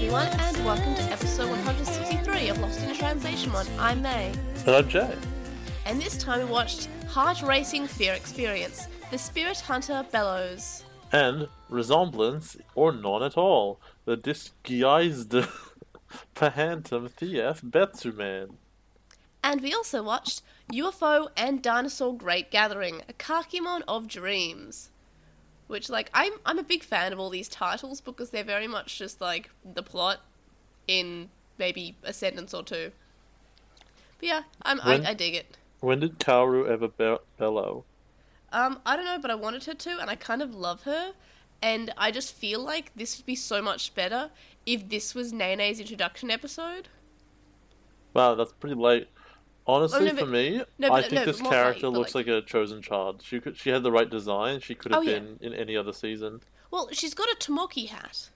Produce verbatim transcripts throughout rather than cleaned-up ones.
everyone, and welcome to episode one hundred sixty-three of Lost in Translation One. I'm May. And I'm Jay. And this time we watched Heart Racing Fear Experience, The Spirit Hunter Bellows. And Resemblance, or none at all, the disguised Phantom Thief Betsuman. And we also watched U F O and Dinosaur Great Gathering, a Kakimon of Dreams. Which, like, I'm I'm a big fan of all these titles because they're very much just, like, the plot in maybe a sentence or two. But yeah, I'm, when, I, I dig it. When did Kaoru ever be- bellow? Um, I don't know, but I wanted her to, and I kind of love her. And I just feel like this would be so much better if this was Nene's introduction episode. Wow, that's pretty late. Honestly, oh, no, for but, me, no, I but, think no, this more character late, looks like... like a chosen child. She could, she had the right design. She could have oh, yeah. been in any other season. Well, she's got a Tomoki hat.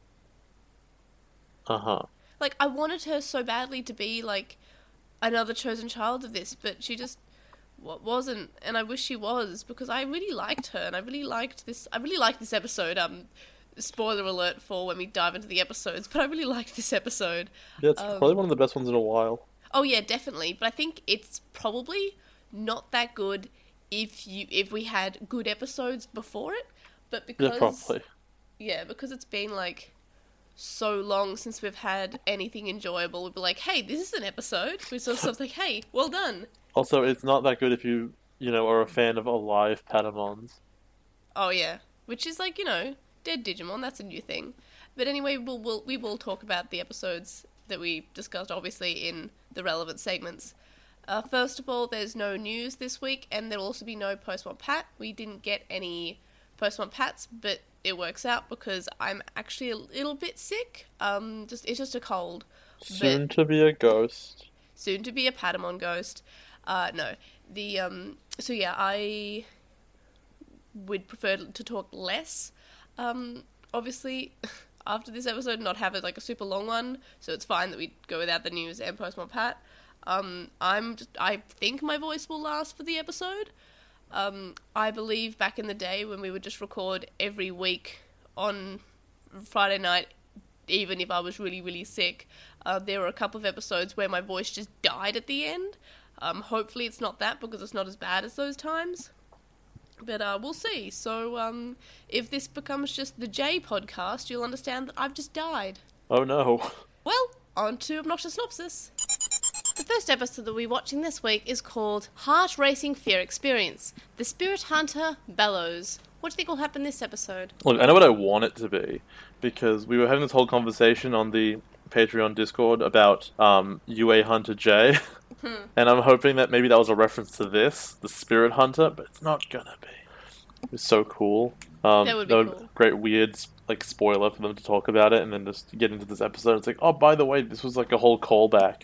Uh-huh. Like, I wanted her so badly to be, like, another chosen child of this, but she just wasn't, and I wish she was, because I really liked her, and I really liked this, I really liked this episode, um, spoiler alert for when we dive into the episodes, but I really liked this episode. Yeah, it's um, probably one of the best ones in a while. Oh yeah, definitely, but I think it's probably not that good if you, if we had good episodes before it, but because... Yeah, probably. Yeah, because it's been, like, so long since we've had anything enjoyable, we'd be like, hey, this is an episode. We're sort of like, hey, well done. Also, it's not that good if you, you know, are a fan of alive Patamons. Oh, yeah. Which is, like, you know, dead Digimon, that's a new thing. But anyway, we'll, we'll, we will talk about the episodes that we discussed, obviously, in the relevant segments. Uh, first of all, there's no news this week, and there'll also be no Postmon Pat. We didn't get any Postmon Pats, but it works out because I'm actually a little bit sick. Um, just It's just a cold. Soon to be a ghost. Soon to be a Patamon ghost. Uh, no. The, um, so yeah, I would prefer to talk less. Um, obviously, after this episode, not have it like a super long one, so it's fine that we go without the news and Postmon Pat. Um, I'm just, I think my voice will last for the episode. Um, I believe back in the day when we would just record every week on Friday night, even if I was really, really sick, uh, there were a couple of episodes where my voice just died at the end. Um, hopefully it's not that because it's not as bad as those times. But uh, we'll see. So um, if this becomes just the J podcast, you'll understand that I've just died. Oh no. Well, on to Obnoxious Synopsis. The first episode that we're watching this week is called Heart Racing Fear Experience, The Spirit Hunter Bellows. What do you think will happen this episode? Look, I know what I want it to be, because we were having this whole conversation on the Patreon Discord about um, U A Hunter J, Hmm. and I'm hoping that maybe that was a reference to this, the Spirit Hunter, but it's not gonna be. It's so cool. Um, That would be that cool. Great weird like spoiler for them to talk about it, and then just get into this episode. It's like, oh, by the way, this was like a whole callback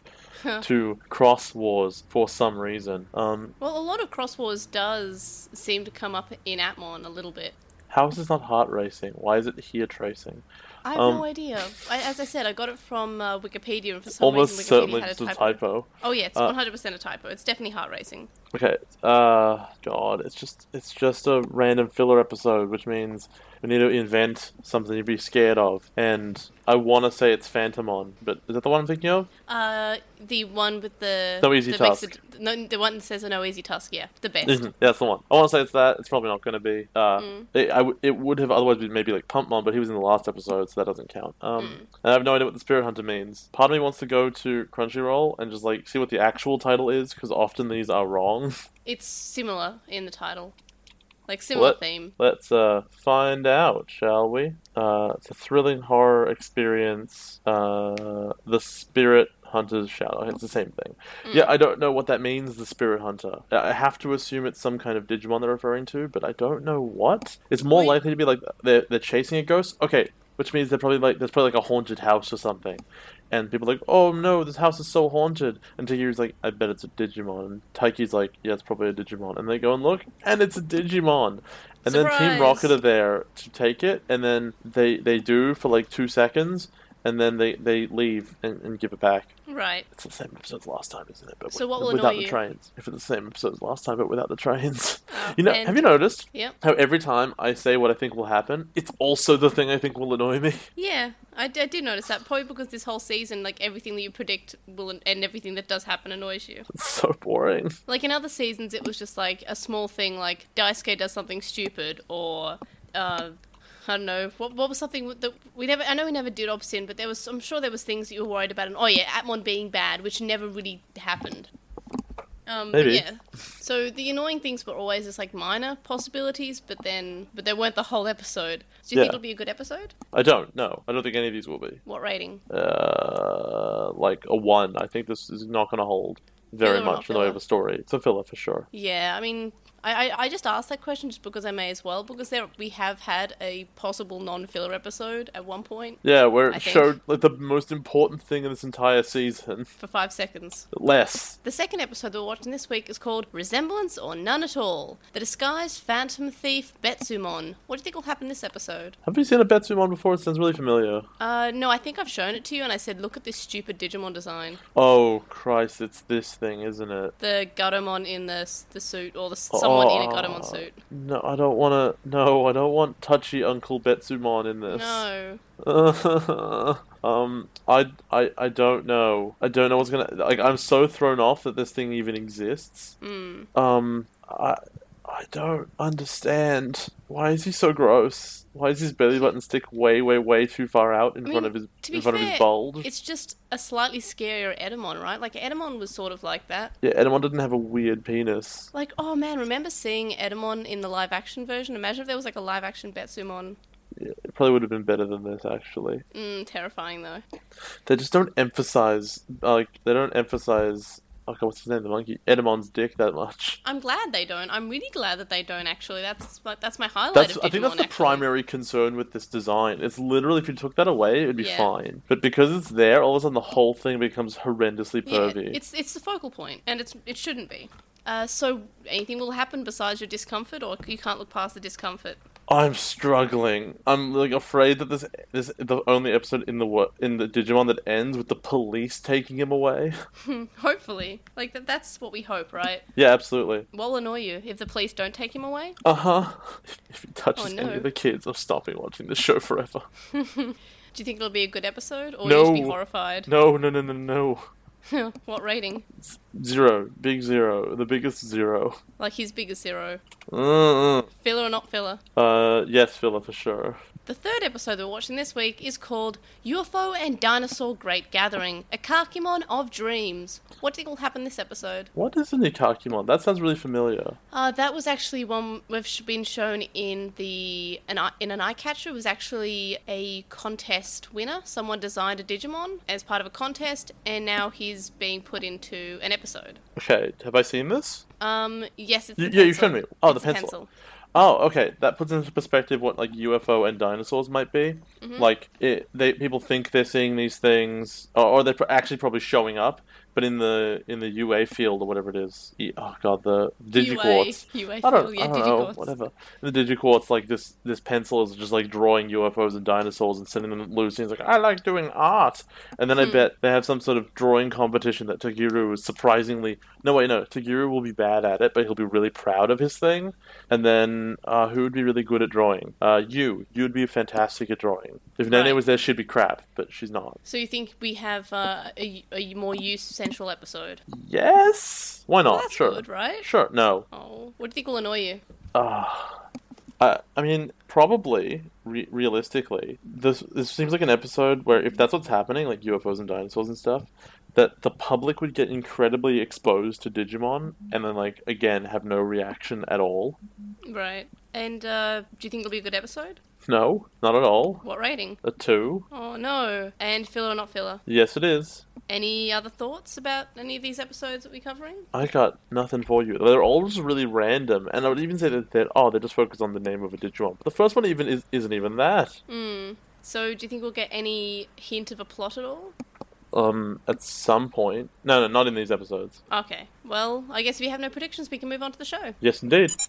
to Cross Wars for some reason. Um, well, a lot of Cross Wars does seem to come up in Atmon a little bit. how is this not heart racing? Why is it here tracing? I have Um, no idea. I, as I said, I got it from uh, Wikipedia, and for some Almost reason Wikipedia certainly had a just a typo. typo. Oh yeah, it's Uh, one hundred percent a typo. It's definitely heart racing. Okay, uh, God, it's just it's just a random filler episode, which means we need to invent something to be scared of. And I want to say it's Phantomon, but is that the one I'm thinking of? Uh, the one with the No Easy the Task. mixed- no, the one that says no easy task. Yeah, the best. Mhm, that's the one. I want to say it's that. It's probably not going to be. Uh, Mm. it, I w- it would have otherwise been maybe like Pumpmon, but he was in the last episode, so that doesn't count. Um, Mm. and I have no idea what the Spirit Hunter means. Part of me wants to go to Crunchyroll and just like see what the actual title is, because often these are wrong. It's similar in the title, like similar What? theme. Let's uh, find out, shall we? Uh, it's a thrilling horror experience. Uh, the Spirit Hunter's Shadow. It's the same thing. Mm. Yeah, I don't know what that means, the Spirit Hunter. I have to assume it's some kind of Digimon they're referring to, but I don't know what. It's more Wait. likely to be like they're, they're chasing a ghost. Okay, which means they're probably like there's probably like a haunted house or something. And people are like, oh no, this house is so haunted. And Tahiru's like, I bet it's a Digimon. And Taiki's like, yeah, it's probably a Digimon. And they go and look, and it's a Digimon. And then Team Surprise! Rocket are there to take it, and then they they do for like two seconds, and then they, they leave and, and give it back. Right. It's the same episode as last time, isn't it? But So with- what will without annoy the you? trains. If it's the same episode as last time, but without the trains. Oh, You know, and- have you noticed Yep. how every time I say what I think will happen, it's also the thing I think will annoy me? Yeah, I, d- I did notice that. Probably because this whole season, like, everything that you predict will and everything that does happen annoys you. It's so boring. Like, in other seasons, it was just, like, a small thing, like, Daisuke does something stupid, or, uh... I don't know. What what was something that we never? I know we never did Obsin, but there was. I'm sure there was things that you were worried about. And oh yeah, Atmon being bad, which never really happened. Um, but Maybe. yeah. So the annoying things were always just like minor possibilities, but then but they weren't the whole episode. Do you Yeah. think it'll be a good episode? I don't. No, I don't think any of these will be. What rating? Uh, like a one. I think this is not going to hold very Filler or not much in the way of filler? a story. It's a filler for sure. Yeah, I mean, I, I, I just asked that question just because I may as well, because there we have had a possible non-filler episode at one point Yeah, where I it think. showed like the most important thing in this entire season. for five seconds. Less. The second episode that we're watching this week is called Resemblance or None at All. The disguised phantom thief Betsumon. What do you think will happen this episode? Have you seen a Betsumon before? It sounds really familiar. Uh, no, I think I've shown it to you and I said, look at this stupid Digimon design. Oh Christ! It's this thing, isn't it? The Gatomon in the the suit, or the someone in a Gatomon Oh, suit. No, I don't want to. No, I don't want touchy Uncle Betsumon in this. No. um, I, I, I don't know. I don't know what's gonna. Like, I'm so thrown off that this thing even exists. Mm. Um, I, I don't understand. Why is he so gross? Why is his belly button stick way, way, way too far out in I front mean, of his to be in front of fair, his bulge? It's just a slightly scarier Edamon, right? Like, Edamon was sort of like that. Yeah, Edamon didn't have a weird penis. Like, oh man, remember seeing Edamon in the live-action version? Imagine if there was, like, a live-action Betsumon. Yeah, it probably would have been better than this, actually. Mm, terrifying, though. They just don't emphasize, like, they don't emphasize, okay, what's his name, the monkey? Edamon's dick that much. I'm glad they don't. I'm really glad that they don't, actually. That's like, that's my highlight That's, of Digimon, I think that's the actually. primary concern with this design. It's literally, if you took that away, it'd be Yeah. fine. But because it's there, all of a sudden the whole thing becomes horrendously Yeah, pervy. it's, it's the focal point, and it's it shouldn't be. Uh, so, anything will happen besides your discomfort, or you can't look past the discomfort? I'm struggling. I'm like afraid that this this is the only episode in the wo- in the Digimon that ends with the police taking him away. Hopefully. Like, that, that's what we hope, right? Yeah, absolutely. What will annoy you if the police don't take him away? Uh huh. If he touches Oh, no. any of the kids, I'm stopping watching this show forever. Do you think it'll be a good episode, or No. will you just be horrified? No, no, no, no, no. What rating? Zero. Big zero. The biggest zero. Like his biggest zero. Uh, Filler or not filler? uh yes, filler for sure. The third episode that we're watching this week is called U F O and Dinosaur Great Gathering, a Kakimon of Dreams. What do you think will happen this episode? What is an Ikakimon? That sounds really familiar. Uh, that was actually one we've sh- been shown in the an eye- in an eye catcher. It was actually a contest winner. Someone designed a Digimon as part of a contest, and now he's being put into an episode. Okay, have I seen this? Um, yes, it's Y- the yeah, you pencil. showed me. Oh, It's the pencil. pencil. Oh, okay. That puts into perspective what like U F O and dinosaurs might be. Mm-hmm. Like, it, they people think they're seeing these things, or, or they're pro- actually probably showing up, but in the in the U A field or whatever it is. E- Oh god, the Digiquartz. U A, I don't, field, yeah, I don't know, Digiquartz. whatever. In the Digiquartz, like this, this pencil is just like drawing U F Os and dinosaurs and sending them loose. And he's like, I like doing art. And then I Hmm. bet they have some sort of drawing competition that Tagiru is surprisingly. No, wait, no. Tagiru will be bad at it, but he'll be really proud of his thing. And then uh, who would be really good at drawing? Uh, you. You would be fantastic at drawing. If Nene Right. was there, she'd be crap, but she's not. So you think we have uh, a, a more use central episode? Yes. Why not? Well, that's sure. good, right? Sure. No. Oh, what do you think will annoy you? Ah, uh, I mean, probably re- realistically, this this seems like an episode where if that's what's happening, like U F Os and dinosaurs and stuff, that the public would get incredibly exposed to Digimon, and then like again have no reaction at all. Right. And uh, do you think it'll be a good episode? No, not at all. What rating? A two. Oh no. And filler or not filler? Yes, it is. Any other thoughts about any of these episodes that we're covering? I got nothing for you. They're all just really random, and I would even say that they're oh, they're just focused on the name of a Digimon. But the first one even is isn't even that. Hmm. So do you think we'll get any hint of a plot at all? Um, at some point, no, no, not in these episodes. Okay. Well, I guess if you have no predictions, we can move on to the show. Yes, indeed.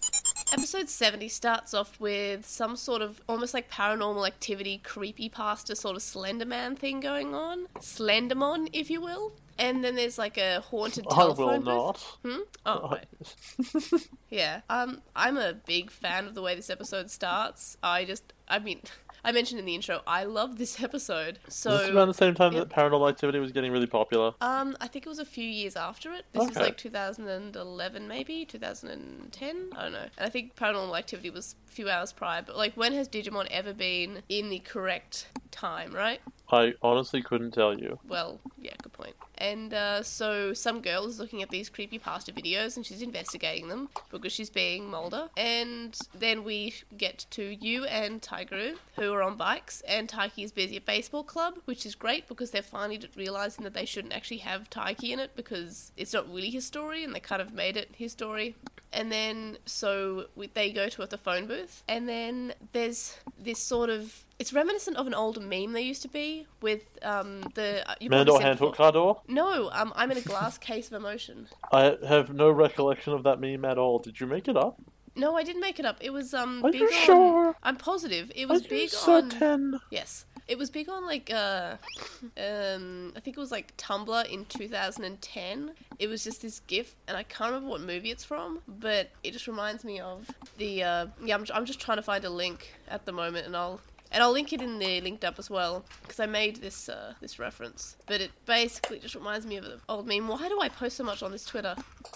Episode seventy starts off with some sort of almost like paranormal activity, creepypasta sort of Slenderman thing going on. Slendermon, if you will. And then there's like a haunted I telephone will booth. not. Hmm? Oh, right. Yeah. Um, I'm a big fan of the way this episode starts. I just, I mean, I mentioned in the intro, I love this episode. So, Was this around the same time yep. that Paranormal Activity was getting really popular? um, I think it was a few years after it. This is Okay. like two thousand eleven, maybe two thousand ten. I don't know. And I think Paranormal Activity was a few hours prior. But like, when has Digimon ever been in the correct time? Right? I honestly couldn't tell you. Well, yeah, good point. And uh, so some girl is looking at these creepypasta videos and she's investigating them because she's being Mulder. And then we get to Yu and Tigeru, who are on bikes, and Taiki is busy at baseball club, which is great because they're finally realizing that they shouldn't actually have Taiki in it because it's not really his story and they kind of made it his story. And then, so we, they go to the phone booth, and then there's this sort of, it's reminiscent of an old meme there used to be with um, the... Uh, you probably Mandor seen it Handhook before. car door? No, um, I'm in a glass case of emotion. I have no recollection of that meme at all. Did you make it up? No, I didn't make it up. It was um Are big you on. sure? I'm positive. It Are was you big on. certain? Yes, it was big on like uh, um, I think it was like Tumblr in two thousand ten. It was just this GIF, and I can't remember what movie it's from, but it just reminds me of the. Uh, yeah, I'm I'm just trying to find a link at the moment, and I'll. And I'll link it in the linked up as well, because I made this uh, this reference. But it basically just reminds me of an old meme. Why do I post so much on this Twitter?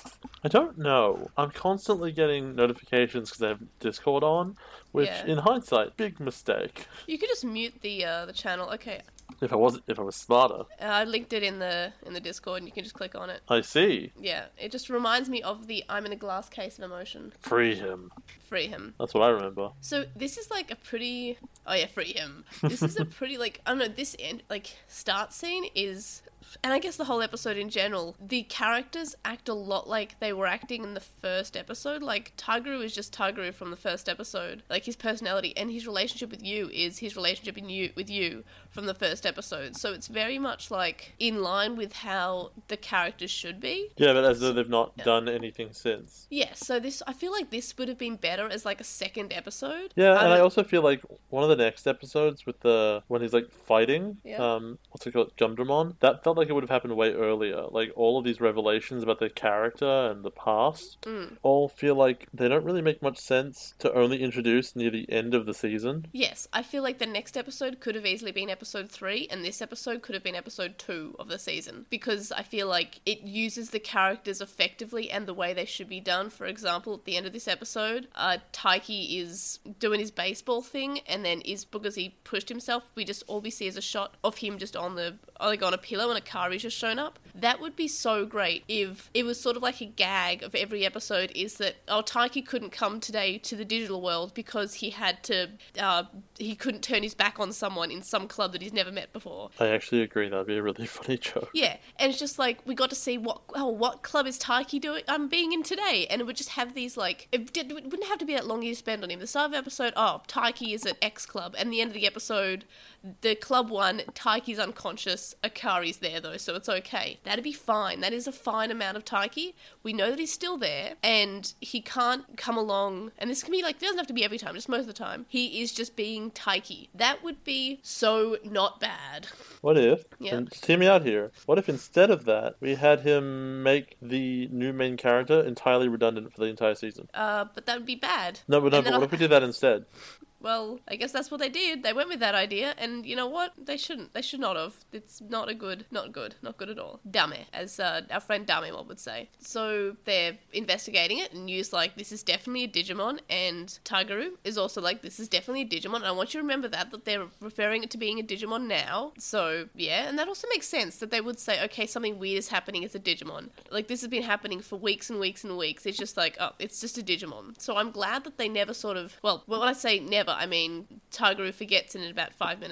I don't know. I'm constantly getting notifications because I have Discord on, which, Yeah. in hindsight, big mistake. You could just mute the uh, the channel. Okay, If I wasn't, if I was smarter. uh, I linked it in the in the Discord, and you can just click on it. I see. Yeah, it just reminds me of the I'm in a glass case of emotion. Free him. Free him. That's what I remember. So this is like a pretty. Oh yeah, free him. This is a pretty like I don't know. This end like start scene is. And I guess the whole episode in general, the characters act a lot like they were acting in the first episode. Like, Tigeru is just Tigeru from the first episode. Like, his personality and his relationship with you is his relationship in you with you from the first episode. So it's very much, like, in line with how the characters should be. Yeah, but as though they've not Yeah. done anything since. Yeah, so this, I feel like this would have been better as, like, a second episode. Yeah, and I don't- also feel like one of the next episodes with the when he's like fighting, Yeah. um, what's it called, Jumdramon, that felt like it would have happened way earlier. Like all of these revelations about the character and the past Mm. all feel like they don't really make much sense to only introduce near the end of the season. Yes, I feel like the next episode could have easily been episode three, and this episode could have been episode two of the season. Because I feel like it uses the characters effectively and the way they should be done. For example, at the end of this episode, uh, Taiki is doing his baseball thing, and then is because he pushed himself, we just all we see is a shot of him just on the like on a pillow, and Akari's just shown up. That would be so great if it was sort of like a gag of every episode is that, oh, Taiki couldn't come today to the digital world because he had to, uh, he couldn't turn his back on someone in some club that he's never met before. I actually agree that'd be a really funny joke. Yeah, and it's just like we got to see what oh what club is Taiki doing um being in today, and it would just have these like it, did, it wouldn't have to be that long you spend on him. The start of the episode, oh Taiki is at X club, and the end of the episode, the club one, Taiki's unconscious, Akari's there though, so it's okay. That'd be fine. That is a fine amount of Taiki. We know that he's still there, and he can't come along. And this can be like it doesn't have to be every time, just most of the time. He is just being Taiki. That would be so not bad. What if, Yeah. and just hear me out here, what if instead of that, we had him make the new main character entirely redundant for the entire season? Uh, but that would be bad. No, but no, And but then what I'll- if we did that instead? Well, I guess that's what they did. They went with that idea, and you know what? They shouldn't. They should not have. It's not a good, not good, not good at all. Dame, as uh, our friend Damemon would say. So they're investigating it, and Yu's like, this is definitely a Digimon, and Tigeru is also like, this is definitely a Digimon, and I want you to remember that, that they're referring it to being a Digimon now. So, yeah, and that also makes sense, that they would say, okay, something weird is happening, it's a Digimon. Like, this has been happening for weeks and weeks and weeks. It's just like, oh, it's just a Digimon. So I'm glad that they never sort of, well, when I say never, I mean Tigeru forgets in about five minutes.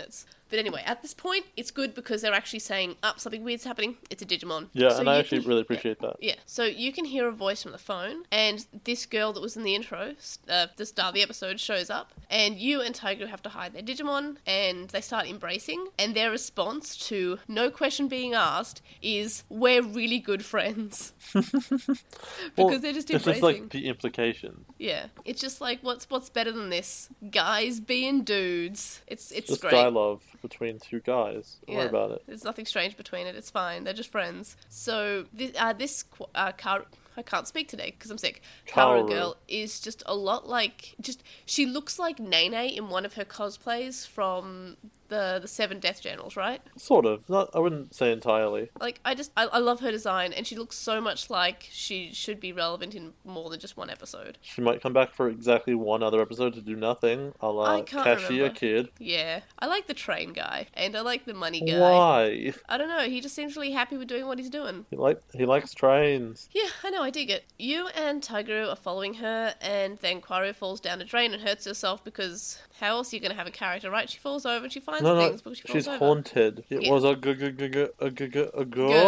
But anyway, at this point, it's good because they're actually saying, up, oh, something weird's happening. It's a Digimon. Yeah, so and I you actually can, really appreciate yeah, that. Yeah, so you can hear a voice from the phone, and this girl that was in the intro, uh, the start of the episode, shows up, and you and Tiger have to hide their Digimon, and they start embracing, and their response to no question being asked is, we're really good friends. because Well, they're just it's embracing. just like the implication. Yeah, it's just like, what's what's better than this? Guys being dudes. It's it's Just great. guy love between two guys. Don't worry Yeah. about it. There's nothing strange between it. It's fine. They're just friends. So this, uh, this uh, car. I can't speak today because I'm sick. Kaoru Kaoru. girl is just a lot like just she looks like Nene in one of her cosplays from the the Seven Death Generals, right? Sort of. Not. I wouldn't say entirely. Like I just I, I love her design, and she looks so much like she should be relevant in more than just one episode. She might come back for exactly one other episode to do nothing. A I la can't Cashier remember. Kid. Yeah, I like the train guy, and I like the money guy. Why? I don't know. He just seems really happy with doing what he's doing. He like he likes trains. Yeah, I know, I dig it. You and Tigeru are following her, and then Quaru falls down a drain and hurts herself because how else are you going to have a character, right? She falls over and she finds No, no, things because she falls she's over. haunted. It Yeah. was a g g g g a g g a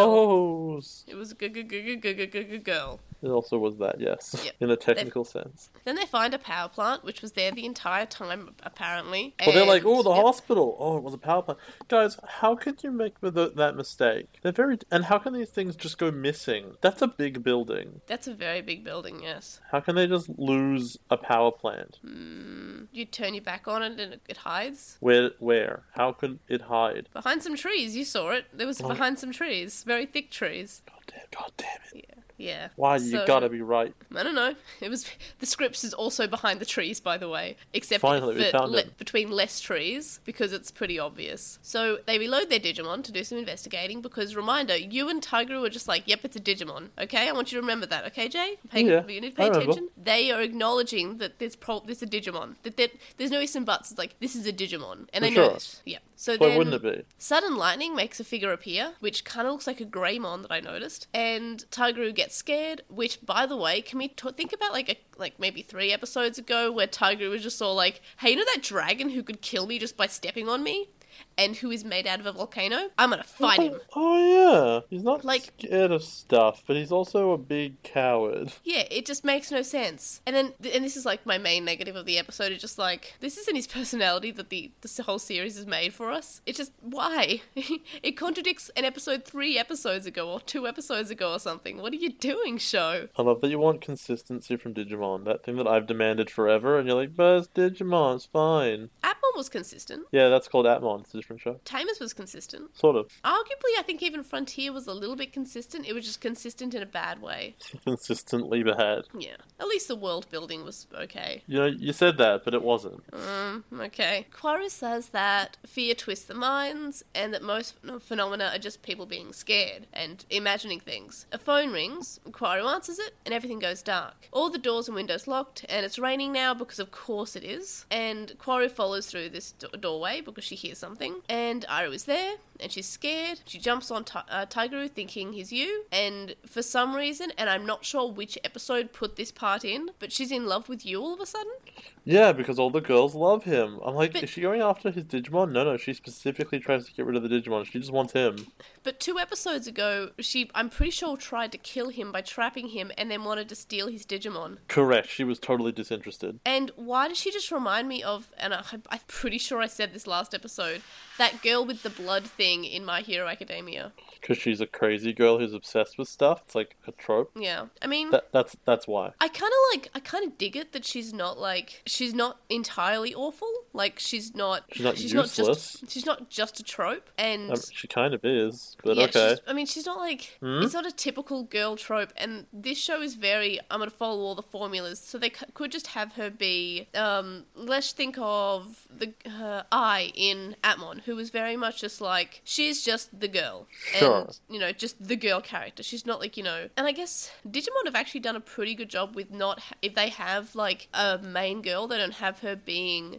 ghost. It was a g g g g g g g girl. It also was that, yes, Yep. in a technical sense. Then they find a power plant, which was there the entire time, apparently. Well, they're like, and- oh, the Yep. hospital. Oh, it was a power plant. Guys, how could you make the, that mistake? They're very, and how can these things just go missing? That's a big building. That's a very big building, yes. How can they just lose a power plant? Mm, you turn your back on it and it, it hides. Where? Where? How could it hide? Behind some trees, you saw it. There was Oh. behind some trees, very thick trees. God damn! God damn it! Yeah. Yeah. Why you So- gotta be right? I don't know. It was the scripts is also behind the trees, by the way, except Finally, we for found le- it. between less trees because it's pretty obvious. So they reload their Digimon to do some investigating because reminder, you and Tigeru are just like, yep, it's a Digimon. Okay, I want you to remember that. Okay, Jay, pay, Yeah, you need to pay I remember. attention. They are acknowledging that there's pro- there's a Digimon. That that- there's no ifs and buts. It's like this is a Digimon, and they For know sure. this. Yeah. So Why then, wouldn't it be? Sudden lightning makes a figure appear, which kind of looks like a Greymon that I noticed, and Tigeru gets scared. Which, by the way, can we t- think about like a like maybe three episodes ago where Tigeru was just all like, "Hey, you know that dragon who could kill me just by stepping on me, and who is made out of a volcano? I'm gonna fight him." Oh yeah, he's not Like- scared of stuff, but he's also a big coward. Yeah, it just makes no sense. And then, and this is like my main negative of the episode. It's just like this isn't his personality that the this whole series is made for us. It's just why it contradicts an episode three episodes ago or two episodes ago or something. What are you doing, show? I love that you want consistency from Digimon. That thing that I've demanded forever, and you're like, but it's Digimon, it's fine. Atmon was consistent. Yeah, that's called Atmon. It's a different show. Tamers was consistent. Sort of. Arguably, I think even Frontier was a little bit consistent. It was just consistent in a bad way. Consistently bad. Yeah. At least the world building was okay. You know, you said that, but it wasn't. Um, okay. Quaru says that fear twists the minds and that most ph- phenomena are just people being scared and imagining things. A phone rings, Quaru answers it, and everything goes dark. All the doors and windows locked, and it's raining now because of course it is. And Quaru follows through this do- doorway because she hears something, and Aru is there, and she's scared. She jumps on Ti- uh, Tigeru thinking he's you, and for some reason, and I'm not sure which episode put this part in, but she's in love with you all of a sudden. Yeah, because all the girls love him. I'm like, But- is she going after his Digimon? No, no, she specifically tries to get rid of the Digimon. She just wants him. But two episodes ago, she, I'm pretty sure, tried to kill him by trapping him and then wanted to steal his Digimon. Correct, she was totally disinterested. And why does she just remind me of, and I, I'm pretty sure I said this last episode, that girl with the blood thing in My Hero Academia. Because she's a crazy girl who's obsessed with stuff. It's like a trope. Yeah. I mean... That, that's that's why. I kind of like, I kind of dig it that she's not like, she's not entirely awful. Like, she's not, She's not Not useless. just, she's not just a trope. And Um, she kind of is, but yeah, okay. she's- I mean, she's not like, Hmm? it's not a typical girl trope. And this show is very, I'm going to follow all the formulas. So they c- could just have her be, um, let's think of the uh, I in Atmon, who was very much just like, she's just the girl. Sure. And, you know, just the girl character. She's not like, you know, and I guess Digimon have actually done a pretty good job with not, ha- if they have like a main girl, they don't have her being sort of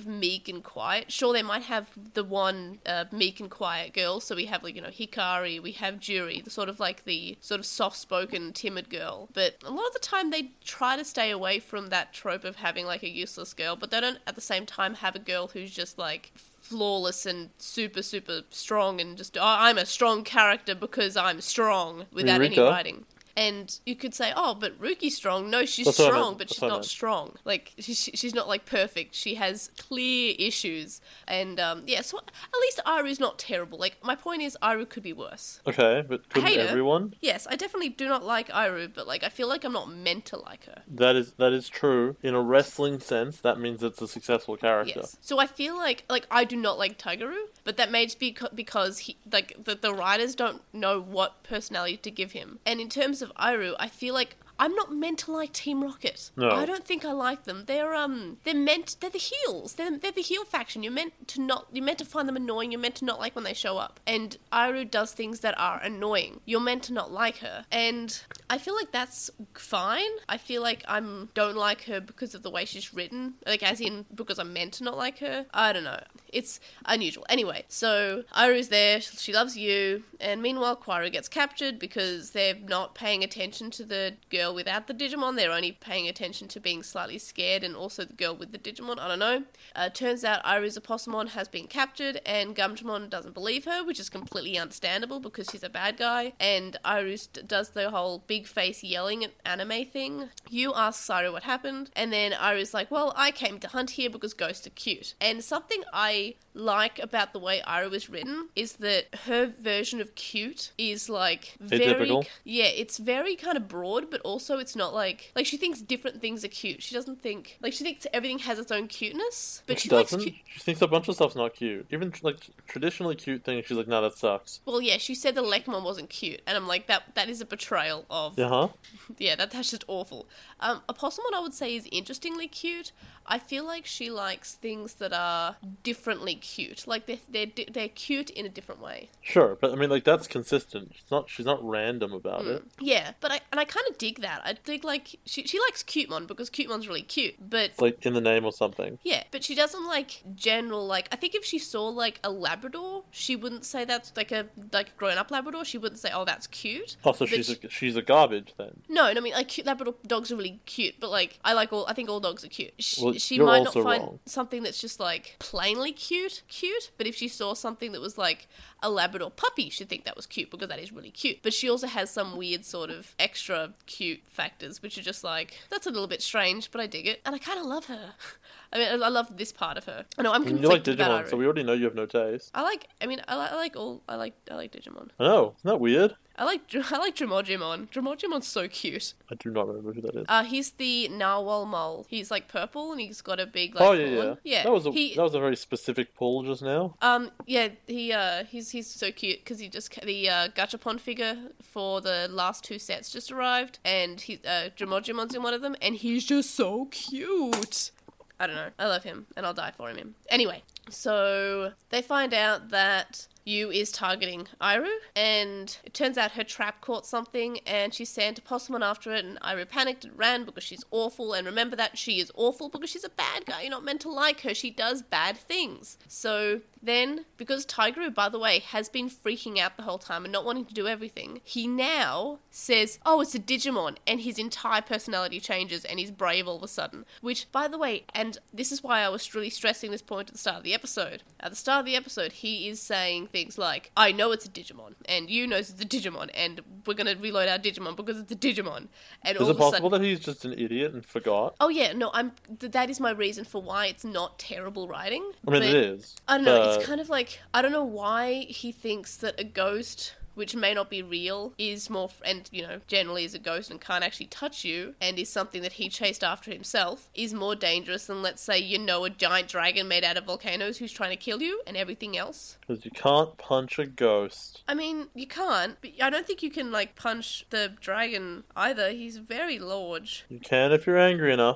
of meek and quiet. Sure, they might have the one uh, meek and quiet girl. So we have like, you know, Hikari, we have Juri, the sort of like the sort of soft-spoken, timid girl. But a lot of the time they try to stay away from that trope of having like a useless girl, but they don't at the same time have a girl who's just like flawless and super, super strong and just, oh, I'm a strong character because I'm strong without Eureka. any writing. And you could say, oh, but Ruki's strong. No, she's That's what I strong, meant. but That's she's what I not meant. strong. Like, she's, she's not, like, perfect. She has clear issues. And, um, yeah, so at least Iru's not terrible. Like, my point is, Iru could be worse. Okay, but couldn't hate her. everyone? Yes, I definitely do not like Iru, but, like, I feel like I'm not meant to like her. That is that is true. In a wrestling sense, that means it's a successful character. Yes. So I feel like, like, I do not like Tigeru, but that may just be co- because, he, like, the, the writers don't know what personality to give him. And in terms of Iru, I feel like I'm not meant to like Team Rocket. No. I don't think I like them. They're um they're meant they're the heels. They're they're the heel faction. You're meant to not you're meant to find them annoying. You're meant to not like when they show up. And Iru does things that are annoying. You're meant to not like her. And I feel like that's fine. I feel like I'm don't like her because of the way she's written. Like as in because I'm meant to not like her. I don't know. It's unusual. Anyway, so Iru's there. She loves you. And meanwhile, Kwaru gets captured because they're not paying attention to the girl without the Digimon. They're only paying attention to being slightly scared, and also the girl with the Digimon. I don't know. Uh, turns out Iru's Apossumon has been captured, and Gumdramon doesn't believe her, which is completely understandable because she's a bad guy. And Iru st- does the whole big face yelling at anime thing. You ask Saru what happened, and then Iru's like, well, I came to hunt here because ghosts are cute. And something I like about the way Iru is written is that her version of cute is like very Atypical? yeah, it's very kind of broad, but also it's not like like she thinks different things are cute. She doesn't think like she thinks everything has its own cuteness, but she she, likes doesn't. cute. She thinks a bunch of stuff's not cute. Even like traditionally cute things, she's like, no, that sucks. Well, yeah, she said the Lekmon wasn't cute, and I'm like, that that is a betrayal of Yeah, huh? yeah, that, that's just awful. Um, Apossumon I would say is interestingly cute. I feel like she likes things that are differently cute. Like they're they're di- they're cute in a different way. Sure, but I mean, like that's consistent. She's not. She's not random about Mm. it. Yeah, but I and I kind of dig that. I dig like she she likes Cutemon because Cutemon's really cute, but It's like in the name or something. yeah, but she doesn't like general like. I think if she saw like a Labrador, she wouldn't say that's like a like a grown up Labrador. She wouldn't say, "Oh, that's cute." Oh, so But she's she- a, she's a garbage then. No, no, I mean like cute Labrador dogs are really cute, but like I like all. I think all dogs are cute. She, Well, she you're might not also find wrong. something that's just like plainly cute, cute. But if she saw something that was like a Labrador puppy, she'd think that was cute because that is really cute. But she also has some weird sort of extra cute factors, which are just like that's a little bit strange, but I dig it, and I kind of love her. I mean, I love this part of her. I know I'm I mean, you like conflicted about Digimon, Iru. so we already know you have no taste. I like. I mean, I like. I like all. I like. I like Digimon. I know. Isn't that weird? I like. Dr- I like Dromogimon. Dromogimon's so cute. I do not remember who that is. Uh, he's the narwhal mole. He's like purple and he's got a big like. oh yeah, yeah. horn. Yeah. That was a he. that was a very specific pull just now. Um. Yeah. He. Uh. He's. He's so cute because he just the uh, Gachapon figure for the last two sets just arrived, and he. Uh. Dromogimon's in one of them, and he's just so cute. I don't know. I love him, and I'll die for him. Anyway, so they find out that Yu is targeting Iru, and it turns out her trap caught something, and she sent Apossumon after it, and Iru panicked and ran because she's awful, and remember that she is awful because she's a bad guy. You're not meant to like her. She does bad things. So then, because Tigeru, by the way, has been freaking out the whole time and not wanting to do everything, he now says, oh, it's a Digimon, and his entire personality changes, and he's brave all of a sudden. Which, by the way, and this is why I was really stressing this point at the start of the episode. At the start of the episode, he is saying things like, I know it's a Digimon, and you knows it's a Digimon, and we're going to reload our Digimon because it's a Digimon. And Is all it of a possible sudden, that he's just an idiot and forgot? oh yeah, no, I'm. Th- that is my reason for why it's not terrible writing. I mean, but- it is. I don't know. but- It's kind of like I don't know why he thinks that a ghost, which may not be real, is more f- and you know generally is a ghost and can't actually touch you, and is something that he chased after himself, is more dangerous than, let's say, you know, a giant dragon made out of volcanoes who's trying to kill you and everything else. Because you can't punch a ghost. I mean, you can't, but I don't think you can like punch the dragon either. He's very large. You can if you're angry enough.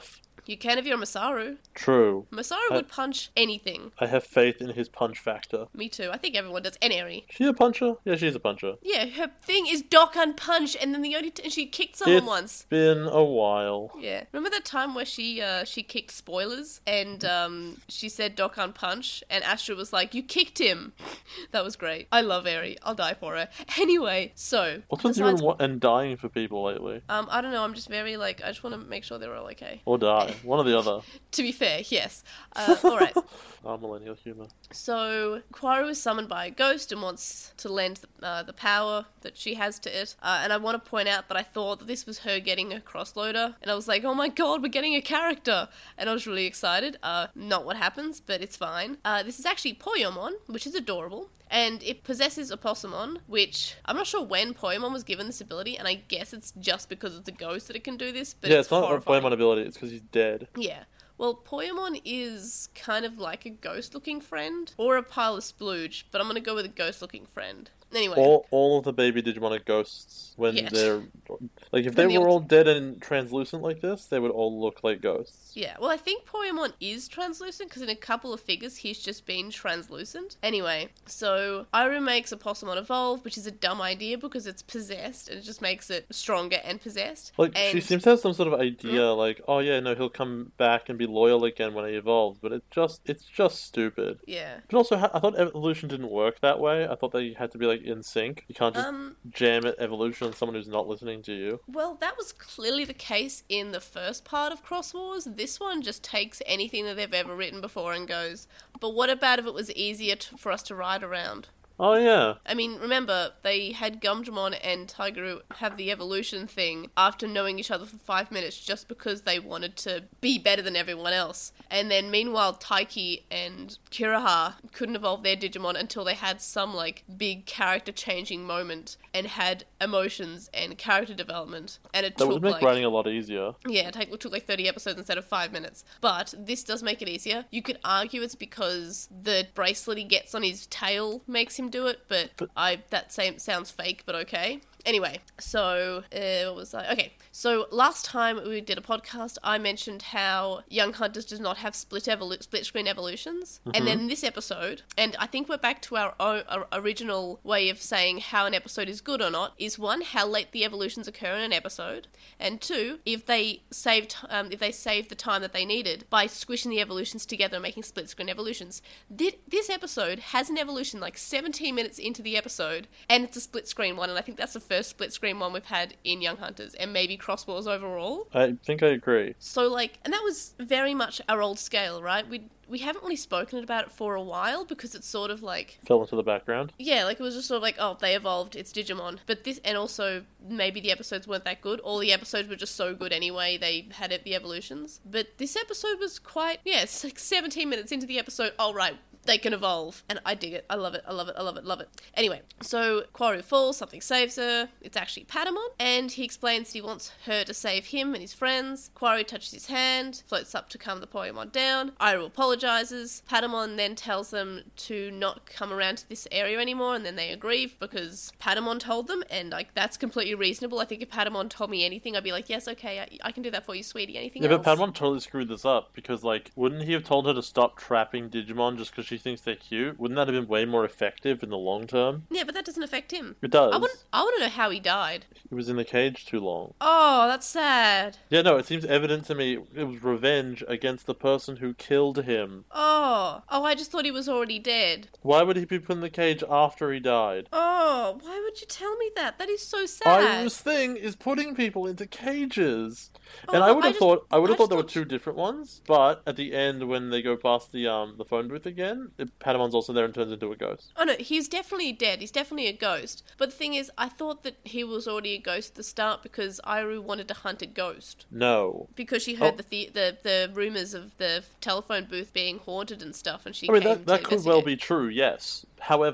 You can if you're Masaru. True. Masaru I- would punch anything. I have faith in his punch factor. Me too. I think everyone does. And Eri. She a puncher? Yeah, she's a puncher. Yeah, her thing is Dokkan Punch, and then the only t- she kicked someone It's once. been a while. Yeah. Remember that time where she uh, she kicked spoilers and um, she said Dokkan Punch and Astra was like, you kicked him. That was great. I love Eri. I'll die for her. Anyway, so. What's with you besides- and, wa- and dying for people lately? Um, I don't know. I'm just very like, I just want to make sure they're all okay. Or die. One or the other. To be fair, yes. Uh, alright. Our millennial humour. So, Kwaru is summoned by a ghost and wants to lend uh, the power that she has to it. Uh, and I want to point out that I thought that this was her getting a crossloader. And I was like, oh my god, we're getting a character. And I was really excited. Uh, not what happens, but it's fine. Uh, this is actually Poyomon, which is adorable. And it possesses Opossumon, which I'm not sure when Poyomon was given this ability, and I guess it's just because of the ghost that it can do this, but yeah, it's, it's not a horrifying. Poemon ability, it's because he's dead. Yeah. Well, Poyomon is kind of like a ghost-looking friend, or a pile of splooge, but I'm gonna go with a ghost-looking friend. Anyway. All, all of the baby Digimon are ghosts when Yeah. they're... Like, if they When the were old- all dead and translucent like this, they would all look like ghosts. Yeah, well, I think Poyomon is translucent, because in a couple of figures, he's just been translucent. Anyway, so Iru makes a Possumon evolve, which is a dumb idea, because it's possessed, and it just makes it stronger and possessed. Like, and... she seems to have some sort of idea, like, oh yeah, no, he'll come back and be loyal again when he evolves, but it just, it's just stupid. Yeah. But also, ha- I thought evolution didn't work that way. I thought they had to be, like, in sync. You can't just Um, jam it evolution on someone who's not listening to you. well, that was clearly the case in the first part of Cross Wars. This one just takes anything that they've ever written before and goes, but what about if it was easier to, for us to ride around? Oh yeah. I mean, remember, they had Gumdramon and Tigeru have the evolution thing after knowing each other for five minutes just because they wanted to be better than everyone else. And then meanwhile, Taiki and Kiraha couldn't evolve their Digimon until they had some, like, big character-changing moment and had emotions and character development. And it That took, would make like... writing a lot easier. Yeah, it take- took like thirty episodes instead of five minutes. But this does make it easier. You could argue it's because the bracelet he gets on his tail makes him do it, but, But- I that same sounds fake, but okay. Anyway, so uh, what was I? Okay, so last time we did a podcast, I mentioned how Young Hunters does not have split evolu- split screen evolutions, and then this episode, and I think we're back to our, own, our original way of saying how an episode is good or not. Is one, how late the evolutions occur in an episode, and two, if they saved um, if they saved the time that they needed by squishing the evolutions together and making split screen evolutions. Thi- This episode has an evolution like seventeen minutes into the episode, and it's a split screen one, and I think that's the first split screen one we've had in Young Hunters, and maybe Cross Wars overall. I think I agree. So, like, and that was very much our old scale, right? We we haven't really spoken about it for a while because it's sort of like, Fell into the background. yeah, like it was just sort of like, oh, they evolved, it's Digimon. But this, and also maybe the episodes weren't that good. All the episodes were just so good anyway, they had it, the evolutions. But this episode was quite, yeah, it's like seventeen minutes into the episode, oh, right, they can evolve. And I dig it. I love it. I love it. I love it. Love it. Anyway, so Kwaru falls, something saves her. It's actually Patamon. And he explains that he wants her to save him and his friends. Kwaru touches his hand, floats up to calm the Poyomon down. Iru apologizes. Patamon then tells them to not come around to this area anymore, and then they agree because Patamon told them, and like that's completely reasonable. I think if Patamon told me anything, I'd be like, yes, okay, I, I can do that for you, sweetie. Anything Yeah, else? but Patamon totally screwed this up because, like, wouldn't he have told her to stop trapping Digimon just because she thinks they're cute? Wouldn't that have been way more effective in the long term? Yeah, but that doesn't affect him. It does. I want, I want to know how he died. He was in the cage too long. Oh, that's sad. Yeah, no, it seems evident to me it was revenge against the person who killed him. Oh, oh, I just thought he was already dead. Why would he be put in the cage after he died? Oh, why would you tell me that? That is so sad. Iru's thing is putting people into cages. And Oh, I would I have just- thought I would I have thought just there were thought- two different ones, but at the end when they go past the um the phone booth again, it, Patamon's also there and turns into a ghost. Oh no, he's definitely dead. He's definitely a ghost. But the thing is, I thought that he was already a ghost at the start because Iru wanted to hunt a ghost. No. Because she heard Oh. the, the the the rumors of the telephone booth being haunted and stuff, and she I mean came that that to could well investigate. be true, yes. However,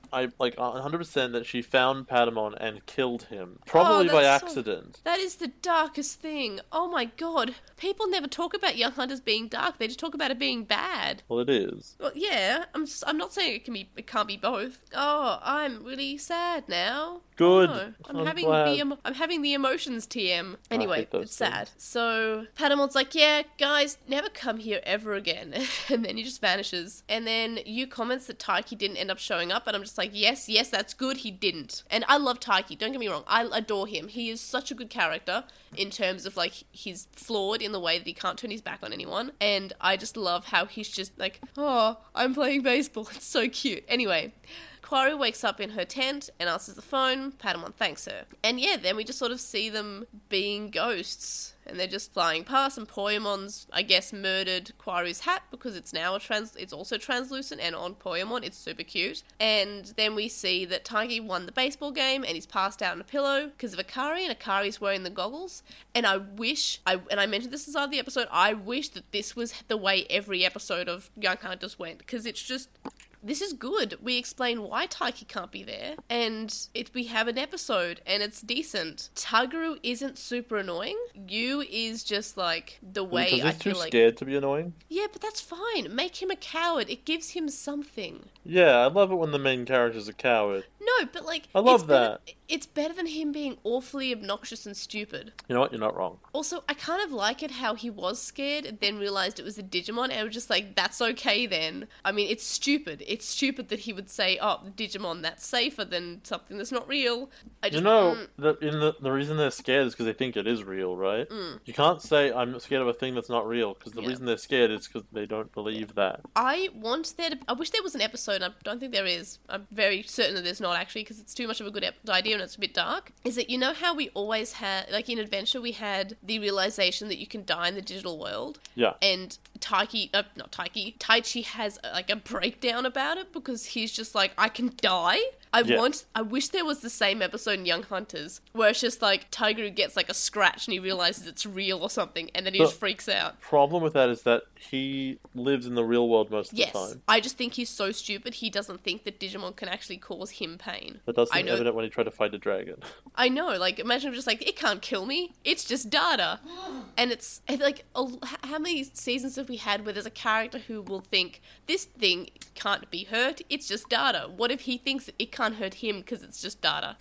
I like one hundred percent that she found Patamon and killed him, probably by that's so- accident. That is the darkest thing. Oh my god. People never talk about Young Hunters being dark. They just talk about it being bad. Well, it is. Well, yeah. I'm. Just, I'm not saying it can be. It can't be both. Oh, I'm really sad now. Good. Oh, I'm, I'm having glad. the. Emo- I'm having the emotions. T M. Anyway, hate those it's sad. So Patamon's like, yeah, guys, never come here ever again, and then he just vanishes. And then you comments that Taiki didn't end up showing up, and I'm just like, yes, yes, that's good. He didn't. And I love Taiki. Don't get me wrong. I adore him. He is such a good character in terms of like he's flawed in the way that he can't turn his back on anyone, and I just love how he's just like, oh, I'm playing baseball. It's so cute. Anyway. Quarry wakes up in her tent and answers the phone. Patamon thanks her. And yeah, then we just sort of see them being ghosts. And they're just flying past, and Poemon's, I guess, murdered Quarry's hat because it's now a trans- it's also translucent, and on Poemon it's super cute. And then we see that Taiki won the baseball game and he's passed out on a pillow because of Akari, and Akari's wearing the goggles. And I wish, I and I mentioned this at the start of the episode, I wish that this was the way every episode of Young Hunters went, because it's just... This is good. We explain why Taiki can't be there, and it, we have an episode, and it's decent. Tuguru isn't super annoying. You is just like the way Because I he's too feel like. scared to be annoying. Yeah, but that's fine. Make him a coward. It gives him something. Yeah, I love it when the main character's a coward. No, but like I love it's better- that. It's better than him being awfully obnoxious and stupid. You know what? You're not wrong. Also, I kind of like it how he was scared and then realized it was a Digimon, and I was just like, that's okay then. I mean, it's stupid. It's stupid that he would say, oh, the Digimon, that's safer than something that's not real. I just, You know, mm, the, in the, the reason they're scared is because they think it is real, right? Mm. You can't say, I'm scared of a thing that's not real, because the Yeah. reason they're scared is because they don't believe that. I want there to, I wish there was an episode, and I don't think there is. I'm very certain that there's not actually, because it's too much of a good ep- idea and it's a bit dark. Is that, you know how we always had, like in Adventure, we had the realization that you can die in the digital world? Yeah. And Taiki, uh, not Taiki, Taichi has uh, like a breakdown about it because he's just like, I can die? I Yeah. want, I wish there was the same episode in Young Hunters where it's just like Tigeru gets like a scratch and he realizes it's real or something, and then he But- just freaks out. Problem with that is that he lives in the real world most of Yes, the time. I just think he's so stupid he doesn't think that Digimon can actually cause him pain. That does I seem know- evident when he tried to fight a dragon. I know, like, imagine just like, it can't kill me, it's just data. And it's, and, like, a, h- how many seasons have we had where there's a character who will think, this thing can't be hurt, it's just data. What if he thinks that it can't hurt him because it's just data?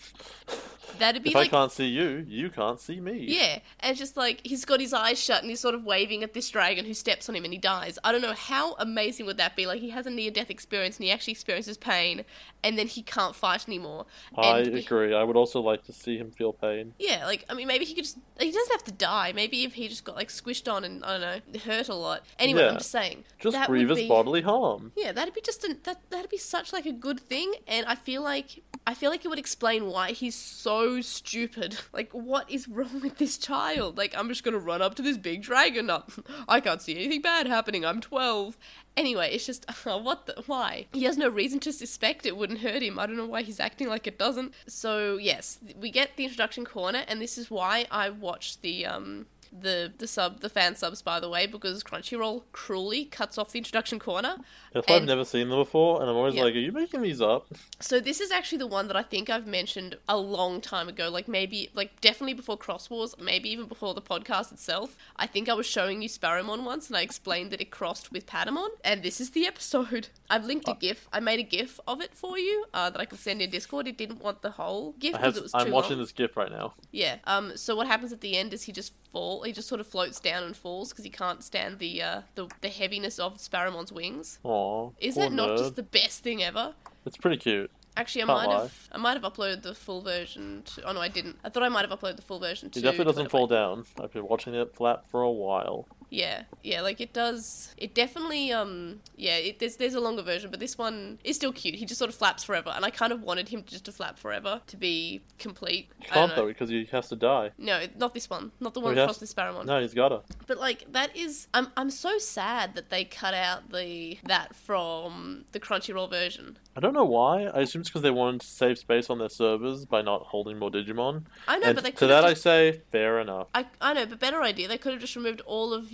That'd be If like... I can't see you, you can't see me. Yeah, and it's just like, he's got his eyes shut and he's sort of waving at this dragon who steps on him and he dies. I don't know, how amazing would that be? Like, he has a near-death experience and he actually experiences pain, and then he can't fight anymore. I And- agree. I would also like to see him feel pain. Yeah, like, I mean, maybe he could just, he doesn't have to die. Maybe if he just got, like, squished on and, I don't know, hurt a lot. Anyway, Yeah. I'm just saying. Just that would grievous be- bodily harm. Yeah, that'd be just, a, that, that'd be such, like, a good thing, and I feel like, I feel like it would explain why he's so stupid. Like, what is wrong with this child? Like, I'm just gonna run up to this big dragon. Not, I can't see anything bad happening. I'm twelve. Anyway, it's just, what the, why? He has no reason to suspect it wouldn't hurt him. I don't know why he's acting like it doesn't. So, yes, we get the introduction corner, and this is why I watched the, um... the the sub the fan subs, by the way, because Crunchyroll cruelly cuts off the introduction corner. That's why I've And- never seen them before, and I'm always Yeah. like, are you making these up? So this is actually the one that I think I've mentioned a long time ago, like maybe, like definitely before Cross Wars, maybe even before the podcast itself. I think I was showing you Sparrowmon once, and I explained that it crossed with Patamon, and this is the episode. I've linked a GIF. I made a GIF of it for you uh, that I could send in Discord. It didn't want the whole GIF I because have, it was too I'm watching long. this GIF right now. Yeah. Um. So what happens at the end is he just fall. He just sort of floats down and falls because he can't stand the uh the, the heaviness of Sparrowmon's wings. Aw, Is poor that not nerd. just the best thing ever? It's pretty cute. Actually, I Can't might lie. have. I might have uploaded the full version. To, oh no, I didn't. I thought I might have uploaded the full version. To He definitely doesn't Twitter, fall but- down. I've been watching it flap for a while. Yeah, yeah, like it does. It definitely. Um, yeah, it, there's there's a longer version, but this one is still cute. He just sort of flaps forever, and I kind of wanted him just to flap forever to be complete. He I don't can't know. though, because he has to die. No, not this one. Not the one he has- across this Sparrowmon. No, he's gotta. But like that is, I'm I'm so sad that they cut out the that from the Crunchyroll version. I don't know why. I assume it's because they wanted to save space on their servers by not holding more Digimon. I know, And but they to could that have I just, say, fair enough. I I know, but better idea. They could have just removed all of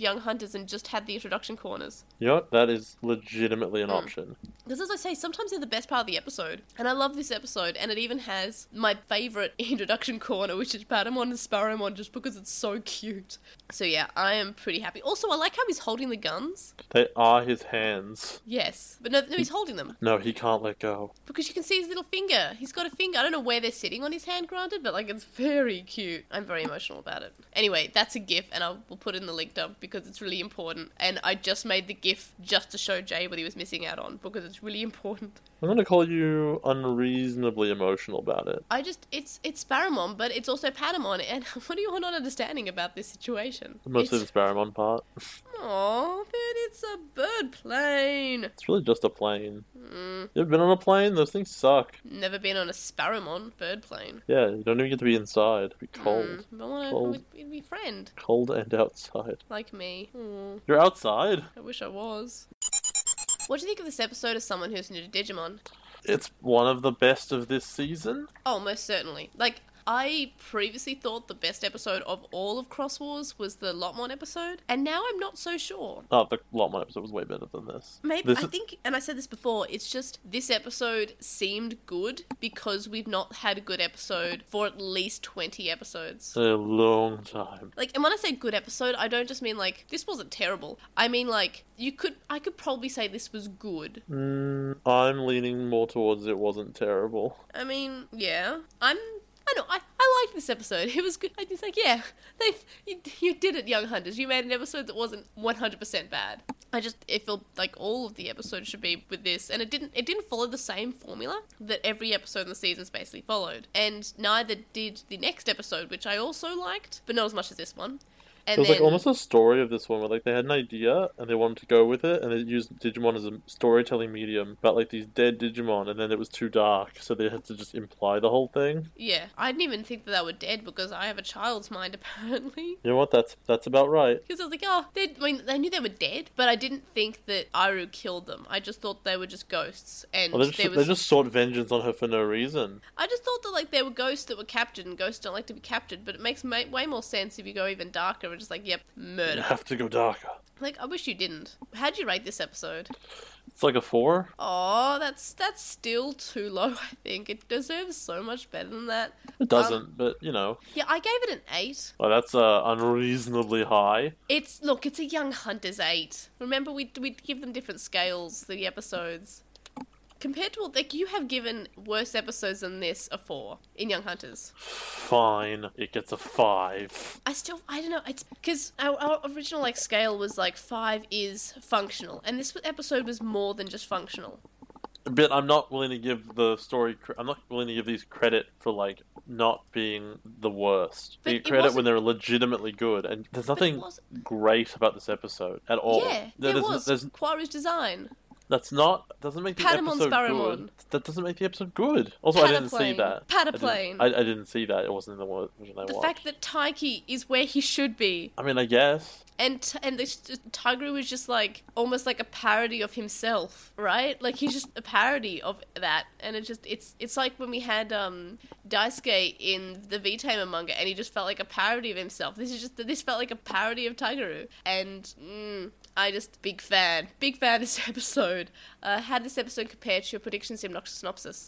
Young Hunters and just had the introduction corners. You know what? That is legitimately an Mm. option. Because as I say, sometimes they're the best part of the episode. And I love this episode, and it even has my favourite introduction corner, which is Patamon and Sparrowmon, just because it's so cute. So yeah, I am pretty happy. Also, I like how he's holding the guns. They are his hands. Yes. But no, no, he's holding them. No, he can't let go. Because you can see his little finger. He's got a finger. I don't know where they're sitting on his hand, granted, but like it's very cute. I'm very emotional about it. Anyway, that's a GIF, and I will put it in the link dump because it's really important. And I just made the GIF just to show Jay what he was missing out on because it's really important. I'm going to call you unreasonably emotional about it. I just, it's it's Sparrowmon, but it's also Patamon, and what are you all not understanding about this situation? Mostly It's, the Sparrowmon part. aw, but it's a bird plane. It's really just a plane. Mm, You ever been on a plane? Those things suck. never been on a Sparrowmon bird plane. Yeah, you don't even get to be inside. It'd be cold. Mm, but I want Cold. to be a friend, Cold and outside. like me. Mm, You're outside? I wish I was. What do you think of this episode as someone who's new to Digimon? It's one of the best of this season. Oh, most certainly. Like, I previously thought the best episode of all of Cross Wars was the Lotmon episode, and now I'm not so sure. Oh, the Lotmon episode was way better than this. Maybe, This I is- think, and I said this before, it's just this episode seemed good because we've not had a good episode for at least twenty episodes. A long time. Like, and when I say good episode, I don't just mean like, this wasn't terrible. I mean like, you could, I could probably say this was good. Mm, I'm leaning more towards it wasn't terrible. I mean, yeah. I'm, I know, I, I liked this episode. It was good. I just like, yeah, they, you, you did it, Young Hunters. You made an episode that wasn't one hundred percent bad. I just, it felt like all of the episodes should be with this, and it didn't, it didn't follow the same formula that every episode in the season's basically followed. And neither did the next episode, which I also liked, but not as much as this one. And It was then, like almost a story of this one where like they had an idea and they wanted to go with it and they used Digimon as a storytelling medium about like these dead Digimon, and then it was too dark so they had to just imply the whole thing. yeah, I didn't even think that they were dead because I have a child's mind apparently. You know what? That's that's about right. Because I was like, oh, they, I mean, they knew they were dead, but I didn't think that Iru killed them. I just thought they were just ghosts, and Well, they just there was. they just sought vengeance on her for no reason. I just thought that like they were ghosts that were captured, and ghosts don't like to be captured. But it makes ma- way more sense if you go even darker and just like, yep, You murder. have to go darker. Like, I wish you didn't. How'd you rate this episode? It's like a four. Oh, that's that's still too low. I think it deserves so much better than that. It doesn't, but you know, Yeah, I gave it an eight. well, that's uh, unreasonably high. It's look, it's a Young Hunters eight. Remember, we we give them different scales. The episodes. Compared to like you have given worse episodes than this a four in Young Hunters. Fine, it gets a five. I still I don't know. It's because our, our original like scale was like five is functional, and this episode was more than just functional. But I'm not willing to give the story. Cre- I'm not willing to give these credit for like not being the worst. But They it get credit when wasn't- they're legitimately good, and there's nothing wasn't- great about this episode at all. Yeah, There- there there's, was there's- Quarry's design. that's not doesn't make the Patamon episode Sparrowmon. good. That doesn't make the episode good. Also, I didn't see Pataplane. that. Pataplane. I didn't, I, I didn't see that. It wasn't in the wa- version I The watched. fact that Taiki is where he should be. I mean, I guess. And and this Tigeru was just like almost like a parody of himself, right? Like he's just a parody of that, and it just it's it's like when we had um Daisuke in the V-Tamer manga, and he just felt like a parody of himself. This is just this felt like a parody of Tigeru, and mm, I just big fan, big fan of this episode. Uh, how did this episode compare to your predictions in Synopsis?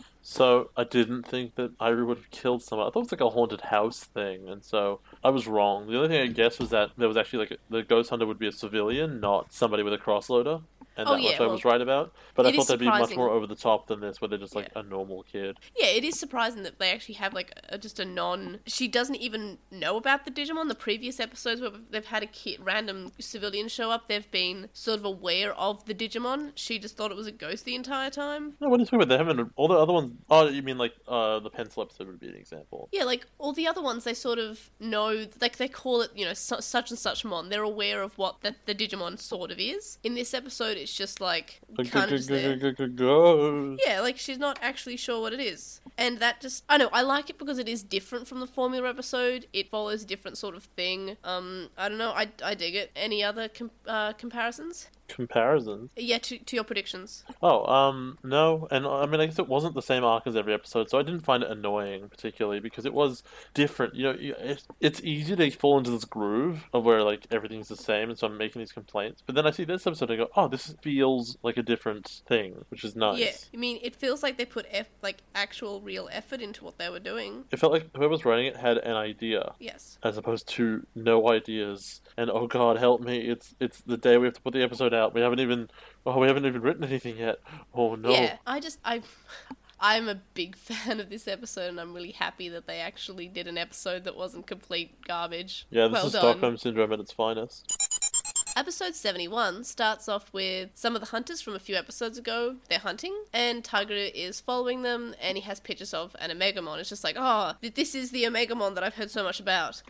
So I didn't think that Iru would have killed someone. I thought it was like a haunted house thing, and so I was wrong. The only thing I guessed was that there was actually like a, the ghost hunter would be a civilian, not somebody with a crossloader, and Oh, that yeah, much I well, was right about. But I it thought is they'd be much surprising. more over the top than this, where they're just like Yeah. a normal kid. Yeah, it is surprising that they actually have like a, just a non. She doesn't even know about the Digimon. The previous episodes where they've had a kid, random civilian show up, they've been sort of aware of the Digimon. She just thought it was a ghost the entire time. No, what are you talking about? They haven't. All the other ones. Oh, you mean like uh, the pencil episode would be an example. Yeah, like all the other ones, they sort of know, like they call it, you know, su- such and such mon. They're aware of what the, the Digimon sort of is. In this episode, it's just like kind of just there. Ghost. Yeah, like she's not actually sure what it is. And that just, I know, I like it because it is different from the formula episode. It follows a different sort of thing. Um, I don't know, I, I dig it. Any other com- uh, comparisons? comparisons. Yeah, to, to your predictions. Oh, um, no, and I mean, I guess it wasn't the same arc as every episode, so I didn't find it annoying particularly because it was different. You know, you- it's, it's easy to fall into this groove of where like everything's the same, and so I'm making these complaints. But then I see this episode and I go, oh, this feels like a different thing, which is nice. Yeah, I mean, it feels like they put eff- like actual real effort into what they were doing. It felt like whoever was writing it had an idea, Yes. as opposed to no ideas. And oh God, help me! It's it's the day we have to put the episode out. We haven't even oh we haven't even written anything yet. Oh no! Yeah, I just I. I'm a big fan of this episode, and I'm really happy that they actually did an episode that wasn't complete garbage. Yeah, this well is done. Stockholm Syndrome at its finest. Episode seventy-one starts off with some of the hunters from a few episodes ago. They're hunting, and Tiger is following them, and he has pictures of an Omegamon. It's just like, oh, th- this is the Omegamon that I've heard so much about.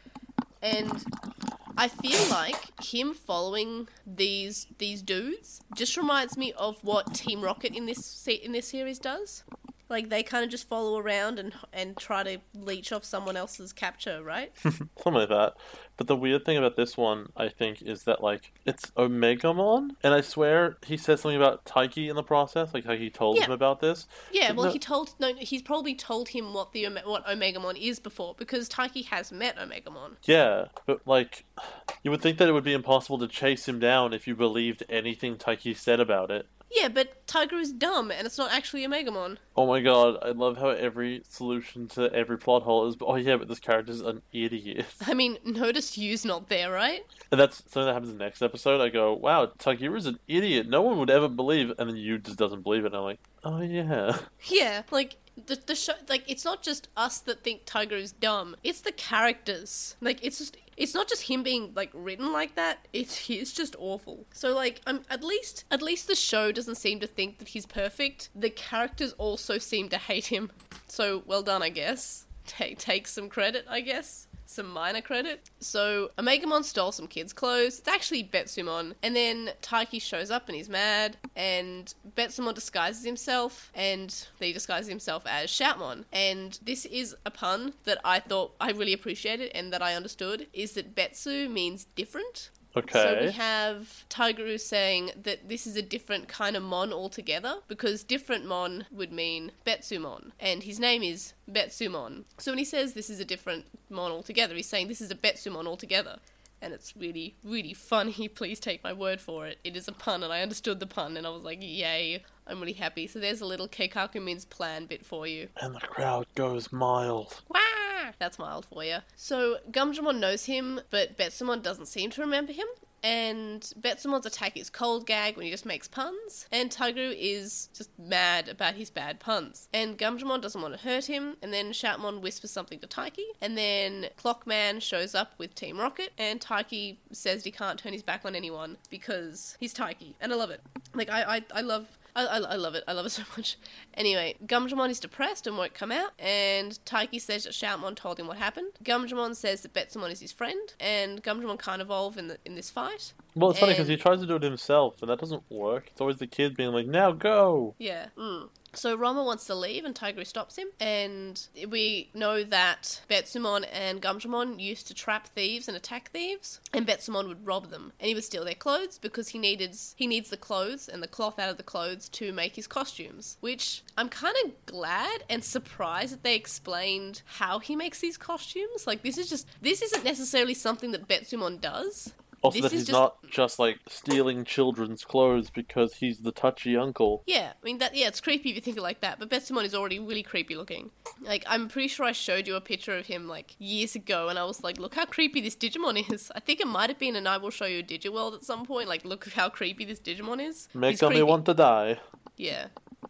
And I feel like him following these these dudes just reminds me of what Team Rocket in this se- in this series does. Like, they kind of just follow around and and try to leech off someone else's capture, right? Something like that. But the weird thing about this one, I think, is that, like, it's Omegamon, and I swear he says something about Taiki in the process, like how he told Yeah. him about this. Yeah, But well, no- he told no, he's probably told him what the Ome- what Omegamon is before, because Taiki has met Omegamon. Yeah, but, like, you would think that it would be impossible to chase him down if you believed anything Taiki said about it. Yeah, but Tiger is dumb, and it's not actually Omegamon. Oh my god, I love how every solution to every plot hole is, oh yeah, but this character's an idiot. I mean, notice Yu's not there, right? And that's something that happens in the next episode. I go, wow, Takiru's an idiot. No one would ever believe, and then you just doesn't believe it. And I'm like, oh yeah. Yeah, like the the show, like it's not just us that think Tiger is dumb. It's the characters. Like it's just it's not just him being like written like that. It's he's just awful. So like, um, at least at least the show doesn't seem to think that he's perfect. The characters also seem to hate him. So well done, I guess. Take take some credit, I guess. Some minor credit. So, Omegamon stole some kids' clothes. It's actually Betsumon. And then Taiki shows up and he's mad. And Betsumon disguises himself. And he disguises himself as Shoutmon. And this is a pun that I thought I really appreciated and that I understood. Is that Betsu means different. Okay. So we have Tigeru saying that this is a different kind of mon altogether, because different mon would mean Betsumon, and his name is Betsumon. So when he says this is a different mon altogether, he's saying this is a Betsumon altogether. And it's really, really funny. Please take my word for it. It is a pun, and I understood the pun, and I was like, yay, I'm really happy. So there's a little Keikaku Min's plan bit for you. And the crowd goes mild. Wah! That's mild for you. So Gumdramon knows him, but Betsumon doesn't seem to remember him. And Betsumon's attack is Cold Gag when he just makes puns. And Tigeru is just mad about his bad puns. And Gumdramon doesn't want to hurt him. And then Shoutmon whispers something to Taiki. And then Clockman shows up with Team Rocket. And Taiki says he can't turn his back on anyone because he's Taiki. And I love it. Like, I, I, I love... I, I, I love it. I love it so much. Anyway, Gumdramon is depressed and won't come out, and Taiki says that Shoutmon told him what happened. Gumdramon says that Betsumon is his friend, and Gumdramon can't evolve in the, in this fight. Well, it's funny because And- he tries to do it himself, and that doesn't work. It's always the kid being like, now go! Yeah. Mm. So Roma wants to leave and Tigeru stops him, and we know that Betsumon and Gumdramon used to trap thieves and attack thieves, and Betsumon would rob them, and he would steal their clothes because he needed he needs the clothes and the cloth out of the clothes to make his costumes, which I'm kind of glad and surprised that they explained how he makes these costumes. Like, this is just this isn't necessarily something that Betsumon does. Also, This that is he's just- not just like stealing children's clothes because he's the touchy uncle. Yeah, I mean, that. Yeah, it's creepy if you think it like that, but Betsumon is already really creepy looking. Like, I'm pretty sure I showed you a picture of him, like, years ago, and I was like, look how creepy this Digimon is. I think it might have been, and I will show you a Digiworld at some point, like, look how creepy this Digimon is. Make He's me creepy. want to die. Yeah.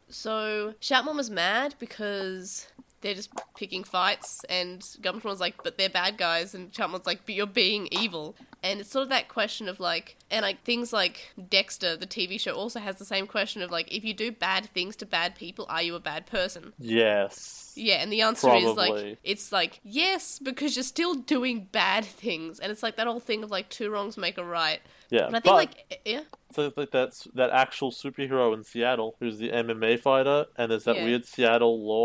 So, Shoutmon was mad because they're just picking fights, and Gumdramon's like, but they're bad guys, and Shoutmon's like, but you're being evil. And it's sort of that question of, like, and like things like Dexter, the T V show, also has the same question of, like, if you do bad things to bad people, are you a bad person? Yes. Yeah, and the answer is, Probably. like, it's like, yes, because you're still doing bad things. And it's like that whole thing of, like, two wrongs make a right. Yeah, But I think, but like, yeah, so it's like that's that actual superhero in Seattle who's the M M A fighter, and there's that Yeah. weird Seattle law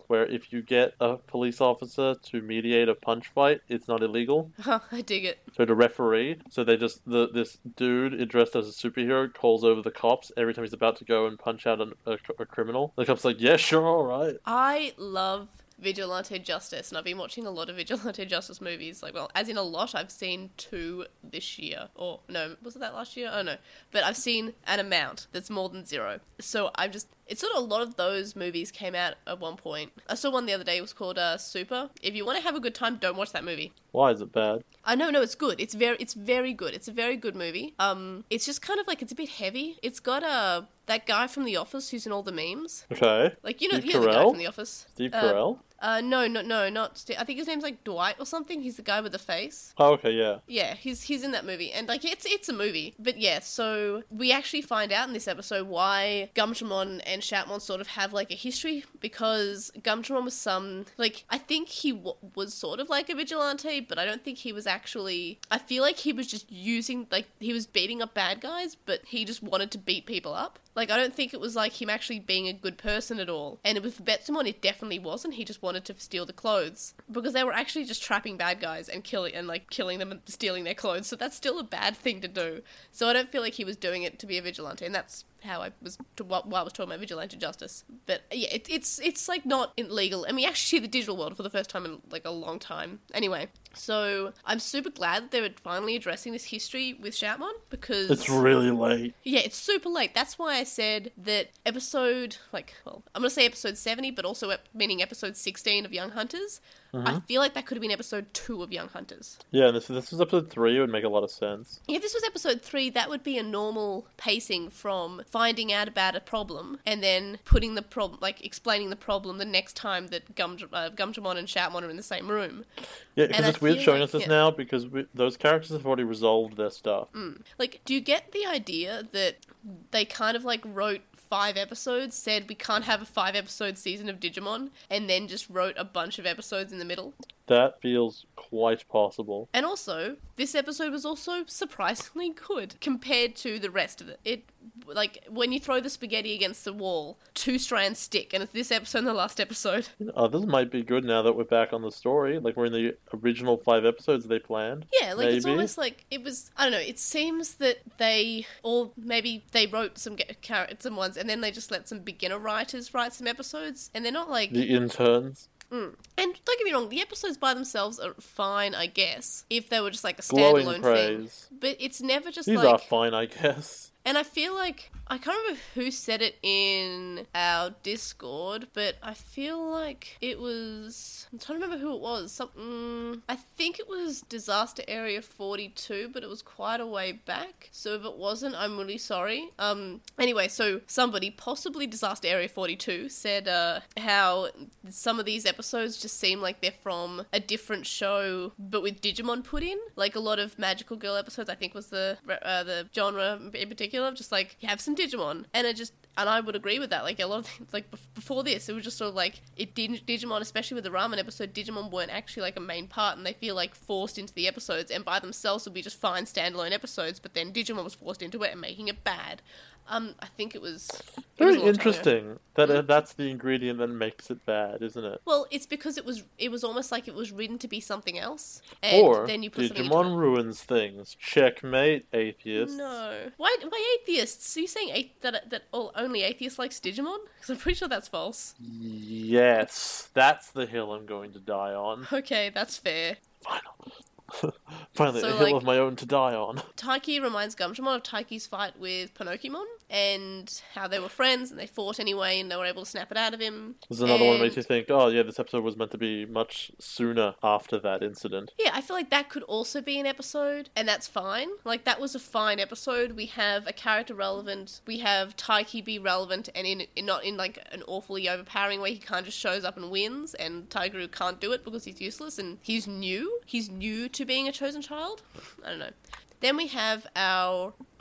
where if you get a police officer to mediate a punch fight, it's not illegal. Huh, I dig it. So the referee, so they just the this dude dressed as a superhero calls over the cops every time he's about to go and punch out an, a, a criminal. The cop's like, yeah, sure, all right. I love vigilante justice, and I've been watching a lot of vigilante justice movies. Like, well, as in a lot, I've seen two this year, or no, was it that last year? Oh no, but I've seen an amount that's more than zero. So I'm just, it's sort of a lot of those movies came out at one point. I saw one the other day. It was called uh, Super. If you want to have a good time, don't watch that movie. Why is it bad? I know, no, it's good. It's very, it's very good. It's a very good movie. Um, it's just kind of like, it's a bit heavy. It's got uh, that guy from The Office who's in all the memes. Okay. Like, you know, Steve you know the guy Carell? from The Office. Steve Uh, Carell? Uh, no, no, no, not. St- I think his name's like Dwight or something. He's the guy with the face. Oh, okay, yeah. Yeah, he's he's in that movie, and like it's it's a movie. But yeah, so we actually find out in this episode why Gumdramon and Shoutmon sort of have like a history, because Gumdramon was some like I think he w- was sort of like a vigilante, but I don't think he was actually. I feel like he was just using like he was beating up bad guys, but he just wanted to beat people up. Like, I don't think it was like him actually being a good person at all. And with Betsumon, it definitely wasn't. He just wanted to steal the clothes, because they were actually just trapping bad guys and killing and like killing them and stealing their clothes. So that's still a bad thing to do. So I don't feel like he was doing it to be a vigilante, and that's how I was to, while I was talking about vigilante justice. But yeah, it, it's it's like not illegal, and we actually see the digital world for the first time in like a long time. Anyway, so I'm super glad that they're finally addressing this history with Shoutmon, because It's really late. yeah, it's super late. That's why I said that episode, like, well, I'm going to say episode seventy, but also ep- meaning episode sixteen of Young Hunters. I feel like that could have been episode two of Young Hunters. Yeah, this, this was episode three, it would make a lot of sense. If this was episode three, that would be a normal pacing from finding out about a problem and then putting the problem, like, explaining the problem the next time that Gum- uh, Gumdramon and Shoutmon are in the same room. Yeah, because And I it's weird feel showing like- us this yeah. now, because we, those characters have already resolved their stuff. Like, do you get the idea that they kind of, like, wrote five episodes, said we can't have a five episode season of Digimon, and then just wrote a bunch of episodes in the middle? That feels quite possible. And also, this episode was also surprisingly good compared to the rest of it. It, like, when you throw the spaghetti against the wall, two strands stick, and it's this episode and the last episode. Others might be good now that we're back on the story. Like, we're in the original five episodes they planned. Yeah, like, it's Maybe. almost like it was, I don't know, it seems that they, or maybe they wrote some ge- char- some ones, and then they just let some beginner writers write some episodes, and they're not like... The interns. Mm. And don't get me wrong, the episodes by themselves are fine, I guess, if they were just like a Glowing standalone thing. praise. But it's never just These like... are fine, I guess. And I feel like, I can't remember who said it in our Discord, but I feel like it was, I'm trying to remember who it was. Something, I think it was Disaster Area forty-two, but it was quite a way back. So if it wasn't, I'm really sorry. Um, anyway, so somebody, possibly Disaster Area forty-two, said uh, how some of these episodes just seem like they're from a different show, but with Digimon put in. Like a lot of Magical Girl episodes, I think was the uh, the genre in particular. Just like, you have some Digimon, and it just, and I would agree with that. Like a lot of things, like bef- before this, it was just sort of like it didn't Digimon, especially with the ramen episode, Digimon weren't actually like a main part, and they feel like forced into the episodes, and by themselves would be just fine standalone episodes. But then Digimon was forced into it and making it bad. Um, I think it was it was a Very long time ago. interesting that uh, that's the ingredient that makes it bad, isn't it? Well, it's because it was it was almost like it was written to be something else, and Or then you put something into Digimon it. ruins things. Checkmate, atheists. No. Why, why atheists? Are you saying a- that that all, only atheists likes Digimon? Because I'm pretty sure that's false. Yes, that's the hill I'm going to die on. Okay, that's fair. Final. Finally, So, a hill like- of my own to die on. Taiki reminds Gumdramon of Taiki's fight with Pinocchimon, and how they were friends, and they fought anyway, and they were able to snap it out of him. This is another one that makes you And- think, oh yeah, this episode was meant to be much sooner after that incident. Yeah, I feel like that could also be an episode, and that's fine. Like, that was a fine episode. We have a character relevant, we have Taiki be relevant, and in, in not in, like, an awfully overpowering way. He kind of just shows up and wins, and Tigeru can't do it because he's useless, and he's new. He's new to being a chosen child. I don't know. Then we have our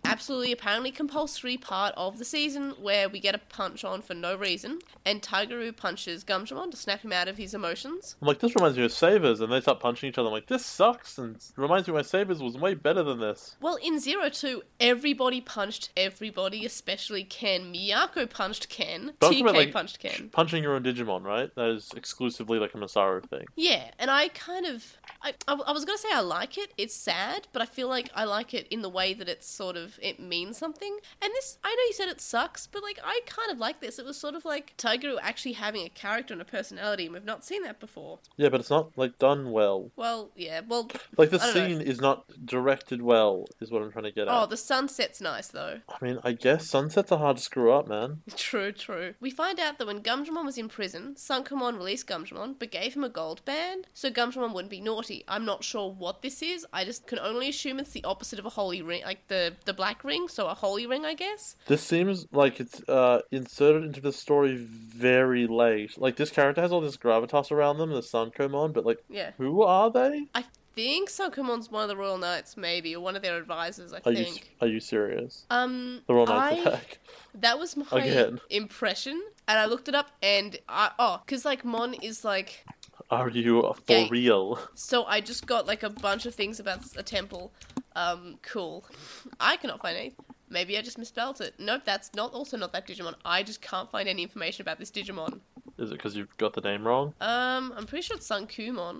absolutely apparently compulsory part of the season where we get a punch on for no reason, and Tigeru punches Gumdramon to snap him out of his emotions. I'm like, this reminds me of Savers, and they start punching each other. I'm like, this sucks, and it reminds me my Savers was way better than this. Well, in Zero Two, everybody punched everybody, especially Ken. Miyako punched Ken. But I was T K talking about, like, punched Ken. Punching your own Digimon, right? That is exclusively like a Masaru thing. Yeah, and I kind of... I, I, I was going to say I like it. It's sad, but I feel like I like it in the way that it's sort of... It means something. And this... I know you said it sucks, but, like, I kind of like this. It was sort of like Tigeru actually having a character and a personality, and we've not seen that before. Yeah, but it's not, like, done well. Well, yeah, well... Like, the I don't scene know. is not directed well, is what I'm trying to get at. Oh, the sunset's nice, though. I mean, I guess sunsets are hard to screw up, man. True, true. We find out that when Gumdramon was in prison, Sankamon released Gumdramon, but gave him a gold band, so Gumdramon wouldn't be naughty. I'm not sure what this is. I just can only assume it's the opposite of a holy ring, like the, the black ring, so a holy ring, I guess. This seems like it's uh, inserted into the story very late. Like, this character has all this gravitas around them, the Sankomon, but, like, Yeah. who are they? I think Sankamon's one of the Royal Knights, maybe, or one of their advisors, I Are you think. are you serious? Um, The Royal Knights I... attack. That was my Again. impression, and I looked it up, and I... Oh, because, like, Mon is, like... Are you for Gay. real? So I just got, like, a bunch of things about a temple. Um, cool. I cannot find any. Maybe I just misspelled it. Nope, that's not also not that Digimon. I just can't find any information about this Digimon. Is it because you've got the name wrong? Um, I'm pretty sure it's Sankumon.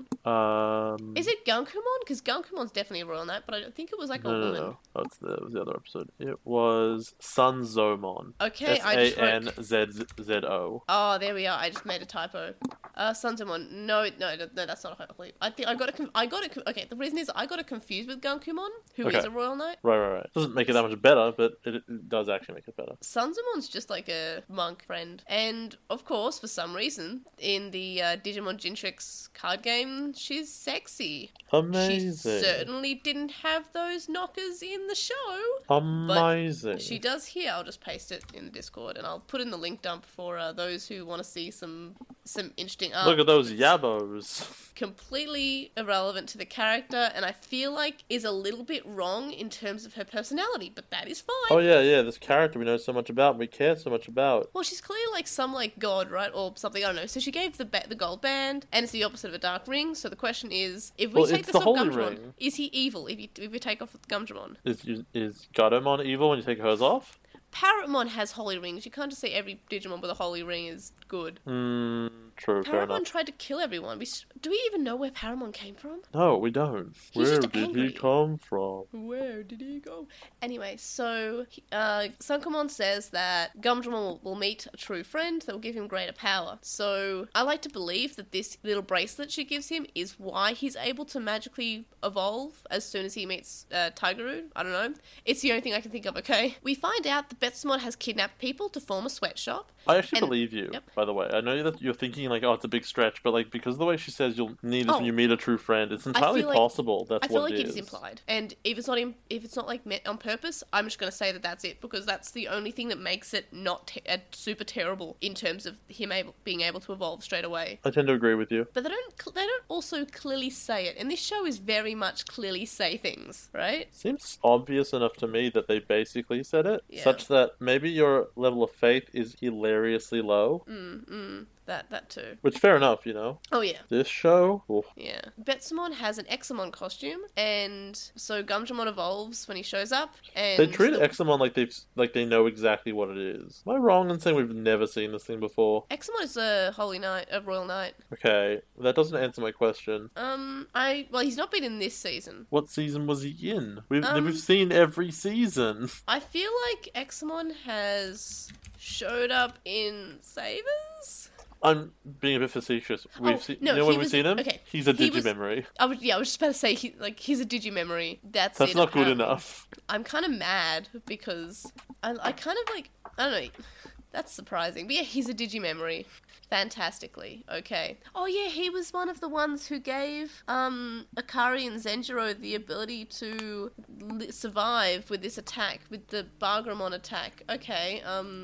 Um, Is it Gunkumon? Because Gunkumon's definitely a royal knight, but I don't think it was like a no, no, woman. no. Oh, it's the, it was the other episode. It was Sunzomon. Okay, S I A just N wrote... Z Z O. Oh, there we are. I just made a typo. Uh, Sunzomon. No, no, no, no, that's not a holy. I think I got it. Com- I got it. Com- okay, the reason is I got it confused with Gunkumon, who is Okay. a royal knight. Right, right, right. Doesn't make it that much better, but it, it does actually make it better. Sunzamon's just like a monk friend. And, of course, for some reason, in the uh, Digimon Gentrix card game, she's sexy. Amazing. She certainly didn't have those knockers in the show. Amazing. She does here. I'll just paste it in the Discord, and I'll put in the link dump for uh, those who want to see some some interesting art. Look at those yabos. Completely irrelevant to the character, and I feel like is a little bit wrong in terms of her personality, but that is fine. Oh yeah, yeah. This character we know so much about, we care so much about. Well, she's clearly like some like god, right, or something. I don't know. So she gave the ba- the gold band, and it's the opposite of a dark ring. So the question is, if we Well, take it's this the off holy Gumdramon, ring. is he evil? If you if we take off Gumdramon, Is is Gatomon evil when you take hers off? Parrotmon has holy rings. You can't just say every Digimon with a holy ring is good. Hmm. True. Fair enough. Paramon tried to kill everyone. We, s- do we even know where Paramon came from? No, we don't. He's Where just did angry. he come from? Where did he go? Anyway, so uh, Sankamon says that Gumdramon will, will meet a true friend that will give him greater power. So I like to believe that this little bracelet she gives him is why he's able to magically evolve as soon as he meets uh, Tigeru. I don't know. It's the only thing I can think of, okay? We find out that Betsumon has kidnapped people to form a sweatshop. I actually And- believe you, yep. by the way. I know that you're thinking, like, oh, it's a big stretch, but, like, because of the way she says you'll need this Oh. when you meet a true friend, it's entirely feel like- possible that's I feel what like it it is. is implied, and if it's not in, if it's not like meant on purpose, I'm just going to say that that's it because that's the only thing that makes it not te- uh, super terrible in terms of him able, being able to evolve straight away. I tend to agree with you. But they don't cl- they don't also clearly say it, and this show is very much clearly say things, right? Seems obvious enough to me that they basically said it, Yeah. such that maybe your level of faith is hilariously low, Mm mm. That that too. which fair enough, you know. Oh yeah. This show, oof. Yeah. Betsumon has an Examon costume, and so Gumdramon evolves when he shows up, and They treat the- Examon like they've like they know exactly what it is. Am I wrong in saying we've never seen this thing before? Examon is a holy knight, a royal knight. Okay, that doesn't answer my question. Um, I well, he's not been in this season. What season was he in? We've Um, we've seen every season. I feel like Examon has showed up in Savers. I'm being a bit facetious. We've Oh, seen, no, you know he when we've was- seen him? okay, He's a he was- digimemory. I was yeah, I was just about to say he like he's a digimemory. That's That's it, not good apparently. enough. I'm kind of mad because I I kind of like I don't know. That's surprising, but yeah, he's a digimemory. Fantastically, okay. Oh yeah, he was one of the ones who gave um Akari and Zenjiro the ability to li- survive with this attack, with the Bargramon attack. Okay, um,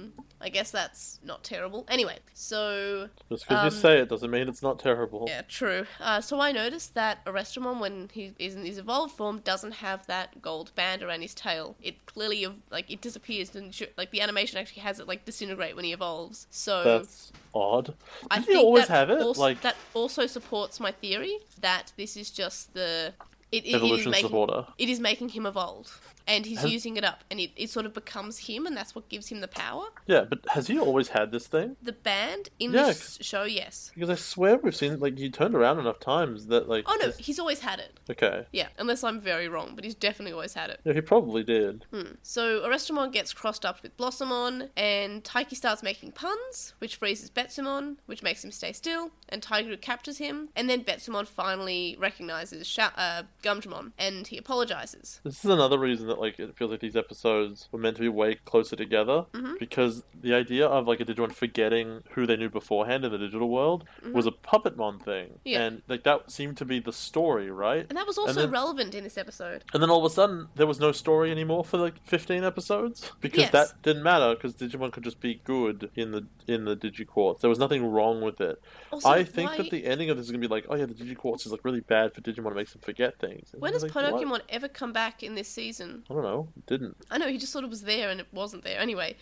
I guess that's not terrible. Anyway, so Just because Um, you say it doesn't mean it's not terrible. yeah, true. Uh, so I noticed that Arrestomon, when he is in his evolved form, doesn't have that gold band around his tail. It clearly, ev- like, it disappears, and sh- like the animation actually has it like disintegrate when he evolves. So That's odd. I Did think he always that have it? Also, Like that also supports my theory that this is just the it, it, it is evolution making supporter. it is making him evolve, and he's Has- using it up, and it, it sort of becomes him, and that's what gives him the power. Yeah, but has he always had this thing? The band in Yeah, this show, yes. Because I swear we've seen like he turned around enough times that like. Oh no, this- he's always had it. Okay. Yeah, unless I'm very wrong, but he's definitely always had it. Yeah, he probably did. Hmm. So Arrestomon gets crossed up with Blossomon, and Taiki starts making puns, which freezes Betsumon, which makes him stay still, and Tigru captures him, and then Betsumon finally recognizes Sha- uh, Gumdramon, and he apologizes. This is another reason that like it feels like these episodes were meant to be way closer together Mhm. because the idea of like a Digimon forgetting who they knew beforehand in the digital world was a Puppetmon thing, Mm-hmm. Yeah. and like that seemed to be the story, right? And that was also then- relevant in this episode. And then all of a sudden, there was no story anymore for like fifteen episodes because Yes. that didn't matter because Digimon could just be good in the in the Digiquartz. There was nothing wrong with it. Also, I think why- that the ending of this is gonna be like, oh yeah, the Digiquartz is like really bad for Digimon. It makes them forget things. And When you're has like, what? Pokemon ever come back in this season? I don't know. It didn't. I know, he just sort of was there and it wasn't there. Anyway,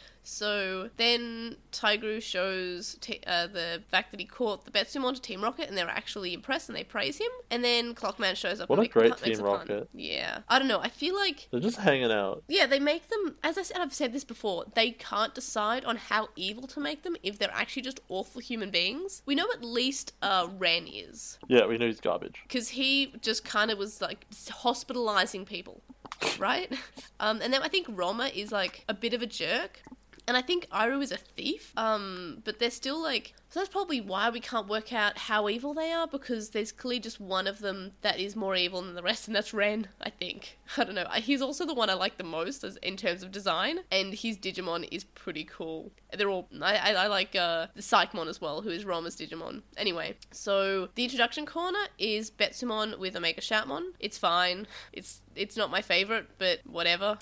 so then Tigru shows t- uh, the fact that he caught the Betsumon to Team Rocket and they're actually impressed and they praise him. And then Clockman shows up What and a make- great makes Team a pun. Rocket. Yeah. I don't know, I feel like... They're just hanging out. Yeah, they make them, as I said, I've said this before, they can't decide on how evil to make them if they're actually just awful human beings. We know at least uh, Ren is, Yeah, we know he's garbage. because he just kind of was like hospitalizing people, right? um, and then I think Roma is like a bit of a jerk. And I think Iru is a thief, um, but they're still like... So that's probably why we can't work out how evil they are, because there's clearly just one of them that is more evil than the rest, and that's Ren, I think. I don't know. He's also the one I like the most as in terms of design, and his Digimon is pretty cool. They're all... I, I, I like uh, the Psychmon as well, who is Roma's Digimon. Anyway, so the introduction corner is Betsumon with Omega Shoutmon. It's fine. It's, it's not my favourite, but whatever.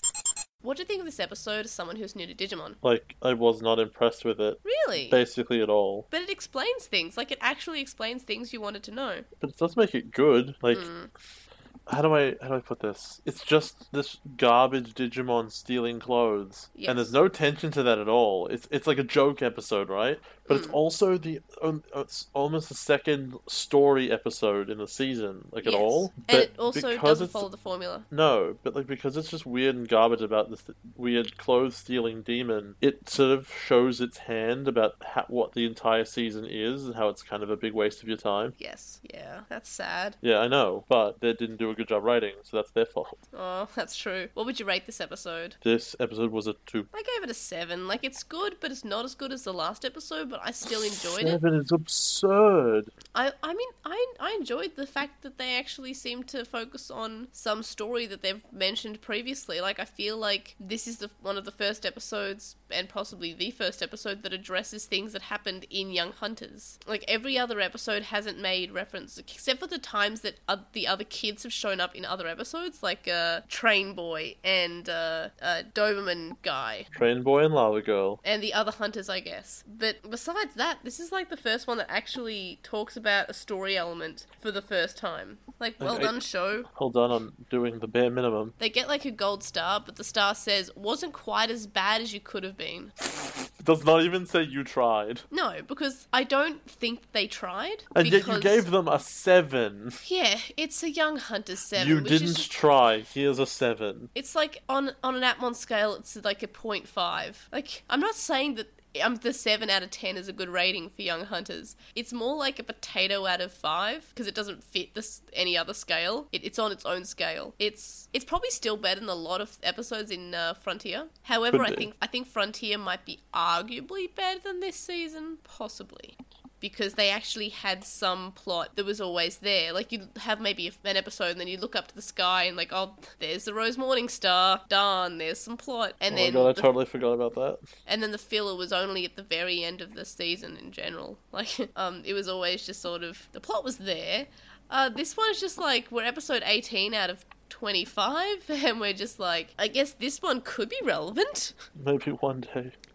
What do you think of this episode as someone who's new to Digimon? Like, I was not impressed with it. Really? Basically at all. But it explains things. Like, it actually explains things you wanted to know. But it does make it good. Like, Mm. how do I how do I put this? It's just this garbage Digimon stealing clothes, Yes. and there's no tension to that at all. It's it's like a joke episode, right? But it's Mm. also the um, it's almost the second story episode in the season, like Yes. at all. And But it also because doesn't it's- follow the formula. No, but like because it's just weird and garbage about this weird clothes stealing demon, it sort of shows its hand about ha- what the entire season is and how it's kind of a big waste of your time. Yes. Yeah, that's sad. Yeah, I know, but they didn't do a good job writing, so that's their fault. Oh, that's true. What would you rate this episode? This episode was a two. I gave it a seven. Like, it's good, but it's not as good as the last episode, but I still enjoyed it. Seven is absurd. I, I mean, I, I enjoyed the fact that they actually seem to focus on some story that they've mentioned previously. Like, I feel like this is the one of the first episodes, and possibly the first episode, that addresses things that happened in Young Hunters. Like, every other episode hasn't made reference, except for the times that uh, the other kids have shown up in other episodes, like uh, Train Boy and uh, uh, Doberman Guy. Train Boy and Lava Girl. And the other hunters, I guess. But besides that, this is like the first one that actually talks about a story element for the first time. Like, well Okay. done, show. Hold on, I'm doing the bare minimum. They get like a gold star, but the star says, wasn't quite as bad as you could have been. It does not even say you tried. No, because I don't think they tried. And because, yet you gave them a seven. Yeah, it's a Young Hunters seven. You which didn't Is, try. Here's a seven. it's like, on, on an Atmon scale, it's like a point five. Like, I'm not saying that um, the seven out of ten is a good rating for Young Hunters. It's more like a potato out of five, because it doesn't fit this any other scale. It, it's on its own scale. It's it's probably still better than a lot of episodes in uh, Frontier. However, Could I be. think I think Frontier might be arguably better than this season, possibly. Because they actually had some plot that was always there. Like, you'd have maybe an episode and then you look up to the sky and like, oh, there's the Rose Morning Star. Darn, there's some plot. And Oh then my god, I the totally forgot about that. and then the filler was only at the very end of the season in general. Like, um, it was always just sort of... The plot was there. Uh, this one's just like, we're episode eighteen out of twenty-five, and we're just like, I guess this one could be relevant. Maybe one day.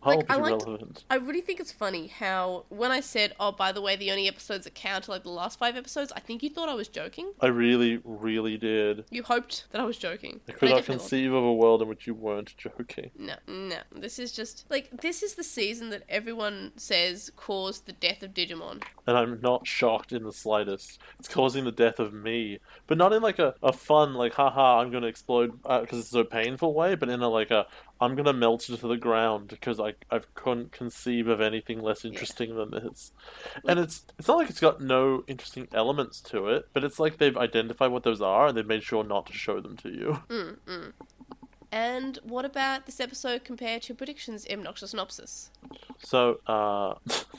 I'll Like, be I liked- relevant. I really think it's funny how when I said, oh, by the way, the only episodes that count are like the last five episodes, I think you thought I was joking. I really, really did. You hoped that I was joking. I could I not definitely conceive of a world in which you weren't joking. No, no. This is just like this is the season that everyone says caused the death of Digimon. And I'm not shocked in the slightest. It's causing the death of me. But not in like a, a fun, like, haha, I'm gonna explode because it's so painful way, but in a like a, I'm gonna melt into the ground because I, I couldn't conceive of anything less interesting than this. And it's it's not like it's got no interesting elements to it, but it's like they've identified what those are and they've made sure not to show them to you. Mm, mm. And what about this episode compared to predictions in Obnoxious Synopsis? So, uh...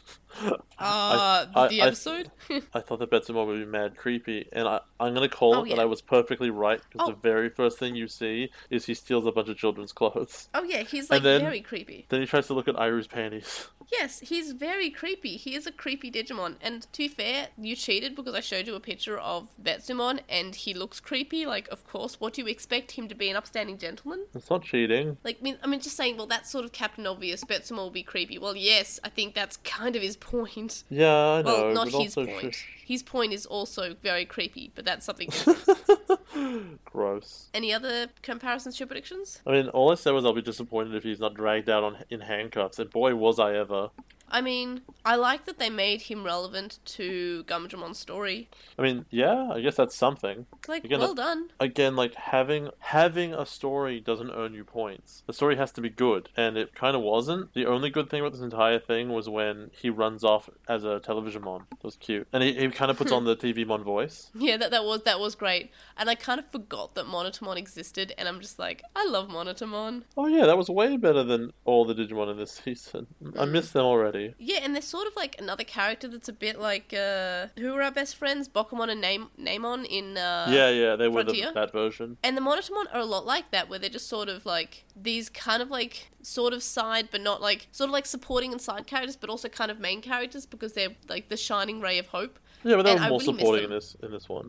Uh, I- the I- episode? I thought that Betsumon would be mad creepy, and I, I'm gonna call Oh, it yeah. that I was perfectly right, because Oh. the very first thing you see is he steals a bunch of children's clothes. Oh yeah, he's like then- very creepy. Then he tries to look at Iru's panties. Yes, he's very creepy. He is a creepy Digimon. And to be fair, you cheated because I showed you a picture of Betsumon and he looks creepy. Like, of course, what do you expect him to be, an upstanding gentleman? It's not cheating. Like, I mean, I mean, just saying, well, that's sort of Captain Obvious. Betsumon will be creepy. Well, yes, I think that's kind of his point. Yeah, I know. Well, not but his also point. sh- His point is also very creepy, but that's something different. Gross. Any other comparisons to predictions? I mean, all I said was I'll be disappointed if he's not dragged out on in handcuffs, and boy, was I ever. I mean, I like that they made him relevant to Gumdramon's story. I mean, yeah, I guess that's something. Like, Again, well that- done. Again, like, having having a story doesn't earn you points. The story has to be good, and it kind of wasn't. The only good thing about this entire thing was when he runs off as a television mon. It was cute. And he, he kind of puts on the T V mon voice. Yeah, that, that was that was great. And I kind of forgot that Monotomon existed, and I'm just like, I love Monotomon. Oh yeah, that was way better than all the Digimon in this season. I miss them already. Yeah, and they're sort of like another character that's a bit like, uh, who are our best friends? Bokumon and Name- Namon in, uh... yeah, yeah, they were the, Frontier? that version. And the Monotomon are a lot like that, where they're just sort of like these kind of like sort of side, but not like sort of like supporting and side characters, but also kind of main characters because they're like the shining ray of hope. Yeah, but they and were I more really miss supporting in them. this in this one.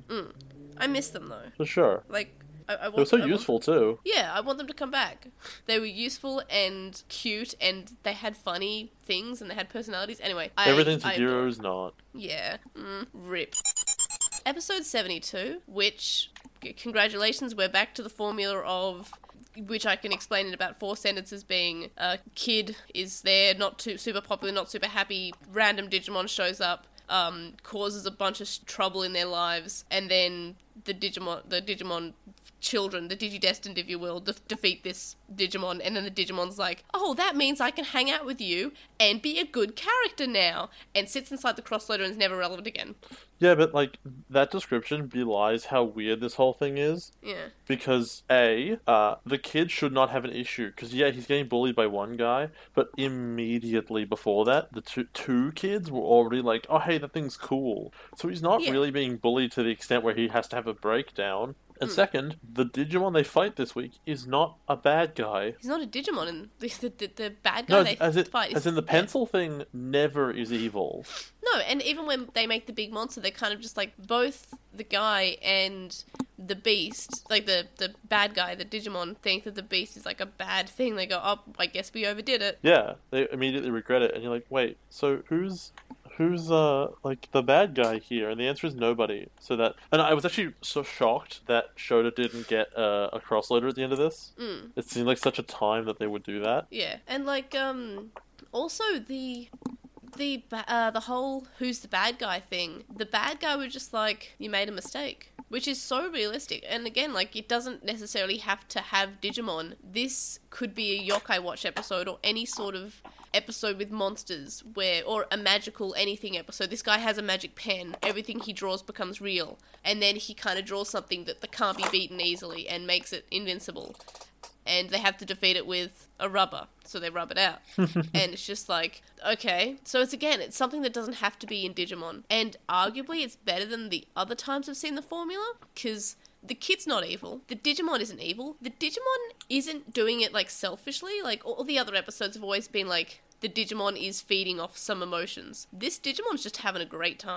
I miss them though. For sure. Like, I, I want, They were so I want- useful too. Yeah, I want them to come back. They were useful and cute, and they had funny things, and they had personalities. Anyway, I, Everything to I Zero is not. Yeah, mm, rip. Episode seventy-two, which, c- congratulations, we're back to the formula of, which I can explain in about four sentences, being a kid is there, not too super popular, not super happy, random Digimon shows up, um, causes a bunch of s- trouble in their lives, and then the Digimon, the Digimon children, the Digidestined, if you will, de- defeat this Digimon, and then the Digimon's like, oh, that means I can hang out with you and be a good character now, and sits inside the crossloader and is never relevant again. Yeah, but like that description belies how weird this whole thing is. Yeah. Because A, uh, the kid should not have an issue. Because yeah, he's getting bullied by one guy, but immediately before that, the two two kids were already like, "Oh, hey, that thing's cool." So he's not Yeah. really being bullied to the extent where he has to have a breakdown. And second, the Digimon they fight this week is not a bad guy. He's not a Digimon, and the, the, the, the bad guy No, they as, it, fight is... as in the pencil thing never is evil. No, and even when they make the big monster, they're kind of just like, both the guy and the beast, like the, the bad guy, the Digimon, think that the beast is like a bad thing. They go, oh, I guess we overdid it. Yeah, they immediately regret it, and you're like, wait, so who's who's uh like the bad guy here? And the answer is nobody. So that, and I was actually so shocked that Shota didn't get uh, a crossloader at the end of this. Mm. It seemed like such a time that they would do that. Yeah, and like, um, also the... The ba- uh, the whole who's the bad guy thing, the bad guy was just like, you made a mistake, which is so realistic. And again, like, it doesn't necessarily have to have Digimon. This could be a Yokai Watch episode or any sort of episode with monsters where, or a magical anything episode. This guy has a magic pen, everything he draws becomes real, and then he kind of draws something that, that can't be beaten easily and makes it invincible. And they have to defeat it with a rubber, so they rub it out. And it's just like, okay. So it's, again, it's something that doesn't have to be in Digimon. And arguably it's better than the other times I've seen the formula, because the kid's not evil. The Digimon isn't evil. The Digimon isn't doing it, like, selfishly. Like, all the other episodes have always been like, the Digimon is feeding off some emotions. This Digimon's just having a great time.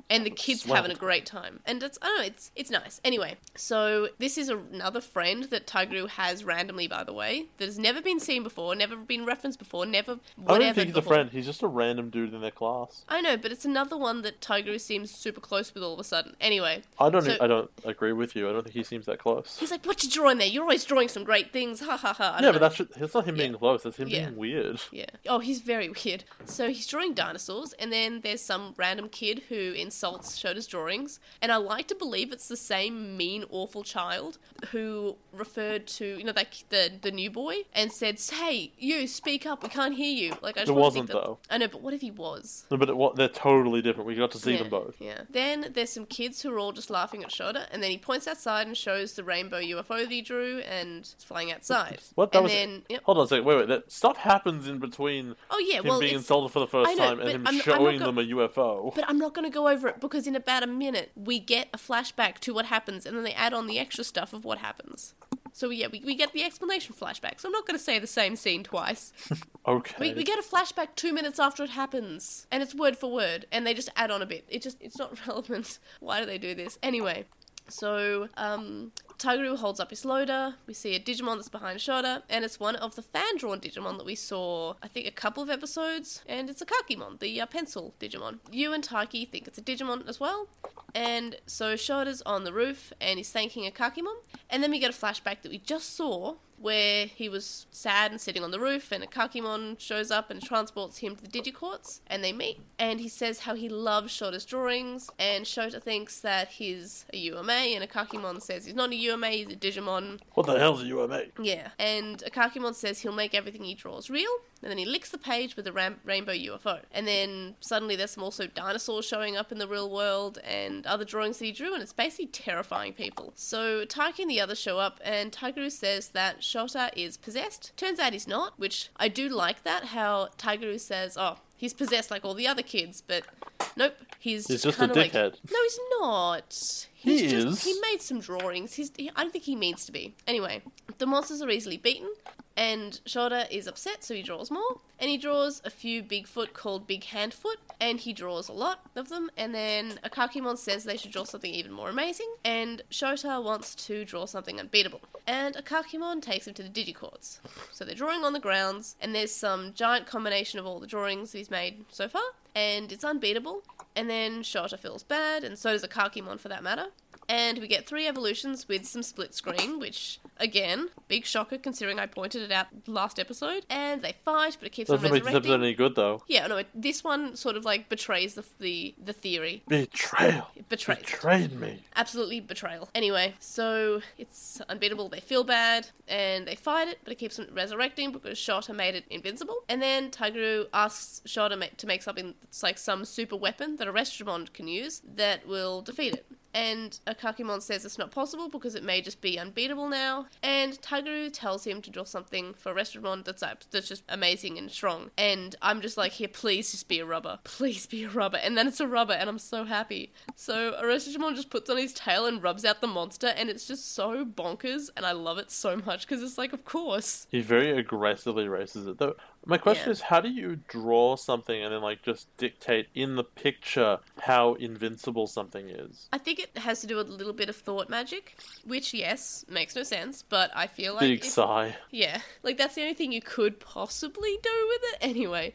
And the kids Swell. having a great time. And it's, I don't know, it's it's nice. Anyway, so this is another friend that Tigeru has randomly, by the way, that has never been seen before, never been referenced before, never whatever I don't think he's before. a friend. He's just a random dude in their class. I know, but it's another one that Tigeru seems super close with all of a sudden. Anyway. I don't. so- I don't agree with you. I don't think he seems that close. He's like, what you drawing there? You're always drawing some great things. Ha ha ha. I Yeah, don't but know. that's just, it's not him being Yeah. close. That's him Yeah. being weird. Yeah. Oh, he's very weird. So he's drawing dinosaurs, and then there's some random kid who insults Shota's drawings. And I like to believe it's the same mean, awful child who referred to, you know, that the the new boy and said, "Hey, you, speak up. We can't hear you." Like I just It want to think wasn't, that- though. I know, but what if he was? No, but it, what, they're totally different. We got to see yeah, them both. Yeah. Then there's some kids who are all just laughing at Shota, and then he points outside and shows the rainbow U F O that he drew, and it's flying outside. What? That and was. then, yep. Hold on a second. Wait, wait. That stuff happens in between Oh yeah, him well, being it's, insulted for the first I know, time and but him I'm- I'm not showing go- them a U F O. But I'm not going to go over it because in about a minute we get a flashback to what happens, and then they add on the extra stuff of what happens. So yeah, we, we get the explanation flashback. So I'm not going to say the same scene twice. Okay. We, we get a flashback two minutes after it happens, and it's word for word, and they just add on a bit. It just it's not relevant. Why do they do this anyway? So, um, Tigeru holds up his loader, we see a Digimon that's behind Shota, and it's one of the fan-drawn Digimon that we saw, I think, a couple of episodes, and it's a Kakimon, the uh, pencil Digimon. You and Taiki think it's a Digimon as well, and so Shota's on the roof, and he's thanking a Kakimon, and then we get a flashback that we just saw, where he was sad and sitting on the roof, and a Kakimon shows up and transports him to the Digicorts, and they meet. And he says how he loves Shota's drawings, and Shota thinks that he's a U M A, and a Kakimon says he's not a U M A, he's a Digimon. What the hell's a U M A? Yeah. And a Kakimon says he'll make everything he draws real, and then he licks the page with a ram- rainbow U F O. And then suddenly there's some also dinosaurs showing up in the real world, and other drawings that he drew, and it's basically terrifying people. So Taiki and the others show up, and Tigeru says that Shota is possessed. Turns out he's not, which I do like that, how Tigeru says, oh, he's possessed like all the other kids, but nope, he's, He's just, just a kind of like... dickhead. No, he's not. He He's just, is. He made some drawings. He's, he, I don't think he means to be. Anyway, the monsters are easily beaten, and Shota is upset, so he draws more. And he draws a few Bigfoot called Big Handfoot, and he draws a lot of them. And then a Kakimon says they should draw something even more amazing, and Shota wants to draw something unbeatable. And a Kakimon takes him to the Digicords. So they're drawing on the grounds, and there's some giant combination of all the drawings he's made so far, and it's unbeatable. And then Shota feels bad, and so does a Kakimon for that matter. And we get three evolutions with some split screen, which, again, big shocker considering I pointed it out last episode. And they fight, but it keeps Doesn't on make this resurrecting. episode any good, though. Yeah, no, it, this one sort of like betrays the the, the theory. Betrayal. It betrays it. Betrayed me. Absolutely betrayal. Anyway, so it's unbeatable. They feel bad and they fight it, but it keeps on resurrecting because Shota made it invincible. And then Tigeru asks Shota ma- to make something that's like some super weapon that a Restramon can use that will defeat it. And a Kakimon says it's not possible because it may just be unbeatable now. And Tigeru tells him to draw something for Restramon that's that's just amazing and strong. And I'm just like, here, please just be a rubber. Please be a rubber. And then it's a rubber, and I'm so happy. So Restramon just puts on his tail and rubs out the monster, and it's just so bonkers, and I love it so much because it's like, of course. He very aggressively races it, though. My question Yeah. is, how do you draw something and then, like, just dictate in the picture how invincible something is? I think it has to do with a little bit of thought magic, which, yes, makes no sense, but I feel like... Big if- sigh. Yeah, like that's the only thing you could possibly do with it anyway.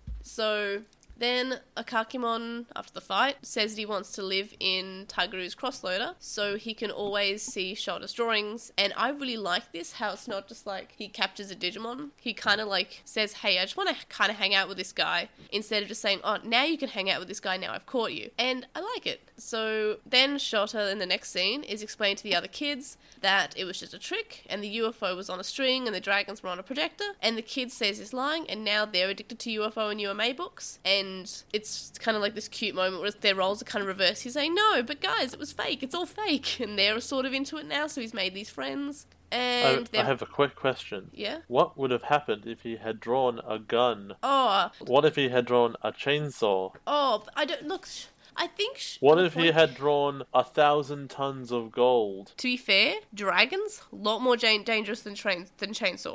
So then a Kakimon, after the fight, says that he wants to live in Tigeru's crossloader so he can always see Shota's drawings. And I really like this, how it's not just like he captures a Digimon. He kind of like says, hey, I just want to kind of hang out with this guy, instead of just saying, oh, now you can hang out with this guy, now I've caught you. And I like it. So then Shota in the next scene is explained to the other kids that it was just a trick and the U F O was on a string and the dragons were on a projector, and the kid says he's lying, and now they're addicted to U F O and U M A books, and it's kind of like this cute moment where their roles are kind of reversed. He's saying, no, but guys, it was fake, it's all fake, and they're sort of into it now, so he's made these friends. And I, I have a quick question. Yeah? What would have happened if he had drawn a gun? Oh, What if he had drawn a chainsaw? oh, I don't, look, sh- I think... Sh- What the if he point- had drawn a thousand tons of gold? To be fair, dragons, a lot more jan- dangerous than trains than chainsaw.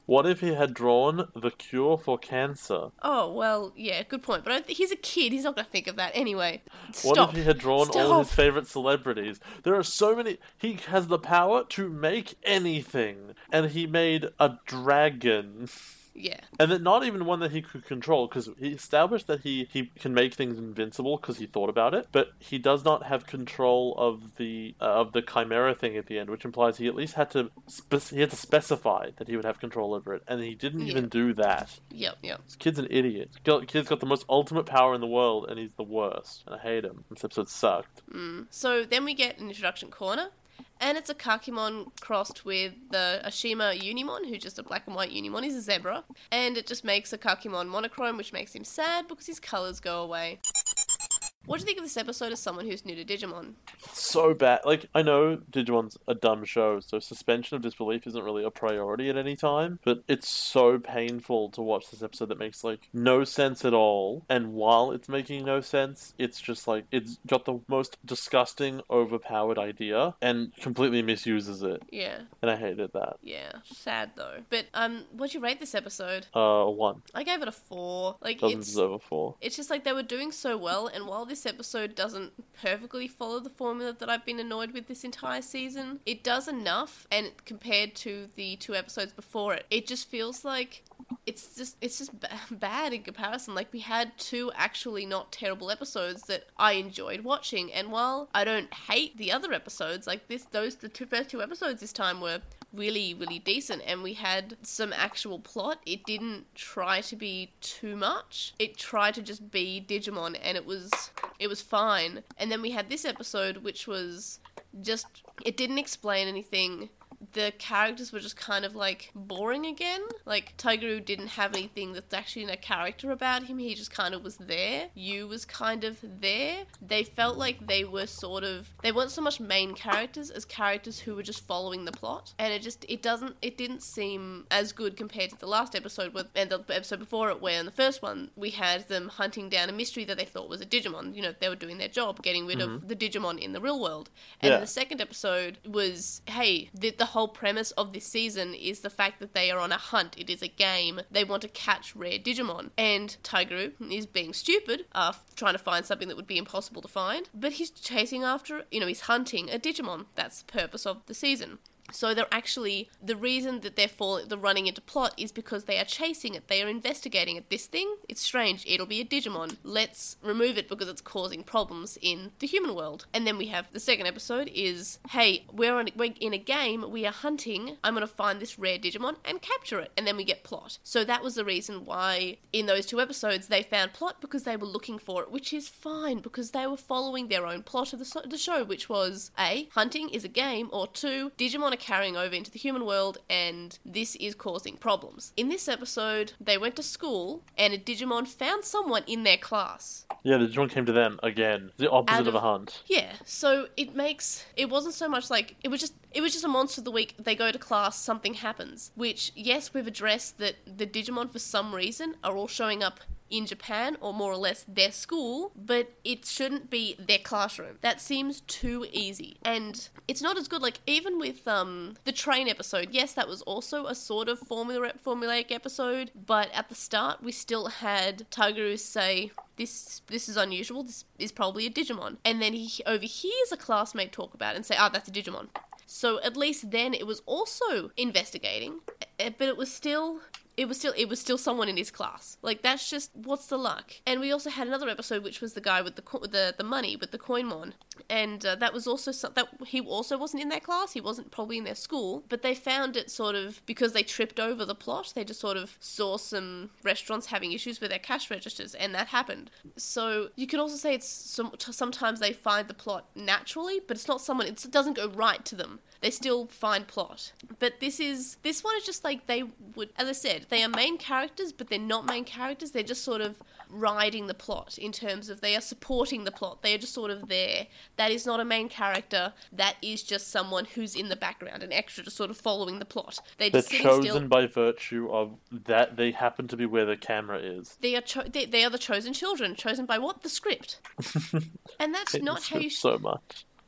What if he had drawn the cure for cancer? Oh, well, yeah, good point. But I, he's a kid. He's not going to think of that anyway. What Stop. if he had drawn Stop. all his favorite celebrities? There are so many. He has the power to make anything. And he made a dragon. Yeah. And then not even one that he could control, because he established that he, he can make things invincible because he thought about it, but he does not have control of the uh, of the chimera thing at the end, which implies he at least had to spe- he had to specify that he would have control over it, and he didn't Yeah. even do that. Yep, yep. This kid's an idiot. Kid's got the most ultimate power in the world, and he's the worst. And I hate him. This episode sucked. Mm. So then we get an introduction corner. And it's a Kakimon crossed with the Ashima Unimon, who's just a black and white Unimon. He's a zebra. And it just makes a Kakimon monochrome, which makes him sad because his colours go away. What do you think of this episode as someone who's new to Digimon? So bad. Like, I know Digimon's a dumb show, so suspension of disbelief isn't really a priority at any time, but it's so painful to watch this episode that makes, like, no sense at all. And while it's making no sense, it's just, like, it's got the most disgusting, overpowered idea and completely misuses it. Yeah. And I hated that. Yeah. Sad, though. But, um, what'd you rate this episode? Uh, one. I gave it a four. Like, Doesn't it's... deserve a four. It's just like they were doing so well, and while this episode doesn't perfectly follow the formula that I've been annoyed with this entire season, it does enough, and compared to the two episodes before it, it just feels like it's just it's just b- bad in comparison. Like, we had two actually not terrible episodes that I enjoyed watching, and while I don't hate the other episodes, like this, those the two first two episodes this time were really, really decent, and we had some actual plot. It didn't try to be too much. It tried to just be Digimon, and it was it was fine. And then we had this episode, which was just, it didn't explain anything. The characters were just kind of, like, boring again. Like, Tigeru didn't have anything that's actually a character about him. He just kind of was there. Yu was kind of there. They felt like they were sort of... They weren't so much main characters as characters who were just following the plot. And it just... It doesn't... It didn't seem as good compared to the last episode, where, and the episode before it, where in the first one, we had them hunting down a mystery that they thought was a Digimon. You know, they were doing their job, getting rid mm-hmm. of the Digimon in the real world. And yeah. the second episode was, hey, the, the whole premise of this season is the fact that they are on a hunt. It is a game. They want to catch rare Digimon. And Tigeru is being stupid, uh, trying to find something that would be impossible to find. But he's chasing after, you know, he's hunting a Digimon. That's the purpose of the season. So they're actually, the reason that they're fall, they're running into plot is because they are chasing it. They are investigating it. This thing, it's strange. It'll be a Digimon. Let's remove it because it's causing problems in the human world. And then we have the second episode is, hey, we're, on, we're in a game. We are hunting. I'm going to find this rare Digimon and capture it. And then we get plot. So that was the reason why in those two episodes they found plot, because they were looking for it, which is fine because they were following their own plot of the, so- the show, which was A, hunting is a game, or two, Digimon are carrying over into the human world and this is causing problems. In this episode, they went to school and a Digimon found someone in their class. Yeah, the Digimon came to them again. The opposite of, of a hunt. Yeah, so it makes... It wasn't so much like... It was just... It was just a monster of the week. They go to class, something happens. Which, yes, we've addressed that the Digimon, for some reason, are all showing up in Japan, or more or less their school, but it shouldn't be their classroom. That seems too easy. And it's not as good, like, even with um the train episode, yes, that was also a sort of formula formulaic episode, but at the start, we still had Tigeru say, this this is unusual, this is probably a Digimon. And then he overhears a classmate talk about it and say, oh, that's a Digimon. So at least then it was also investigating, but it was still... It was still it was still someone in his class. Like, that's just, what's the luck? And we also had another episode, which was the guy with the co- the, the money, with the Coinmon. And uh, that was also, some, that he also wasn't in their class, he wasn't probably in their school, but they found it sort of, because they tripped over the plot, they just sort of saw some restaurants having issues with their cash registers, and that happened. So, you can also say it's, some, sometimes they find the plot naturally, but it's not someone, it's, it doesn't go right to them. They still find plot. But this is, this one is just like, they would, as I said, they are main characters, but they're not main characters. They're just sort of riding the plot in terms of they are supporting the plot. They are just sort of there. That is not a main character. That is just someone who's in the background, an extra just sort of following the plot. They're, they're just sitting chosen still. by virtue of that they happen to be where the camera is. They are cho- they, they are the chosen children. Chosen by what? The script. And that's hate not the how you... script so much.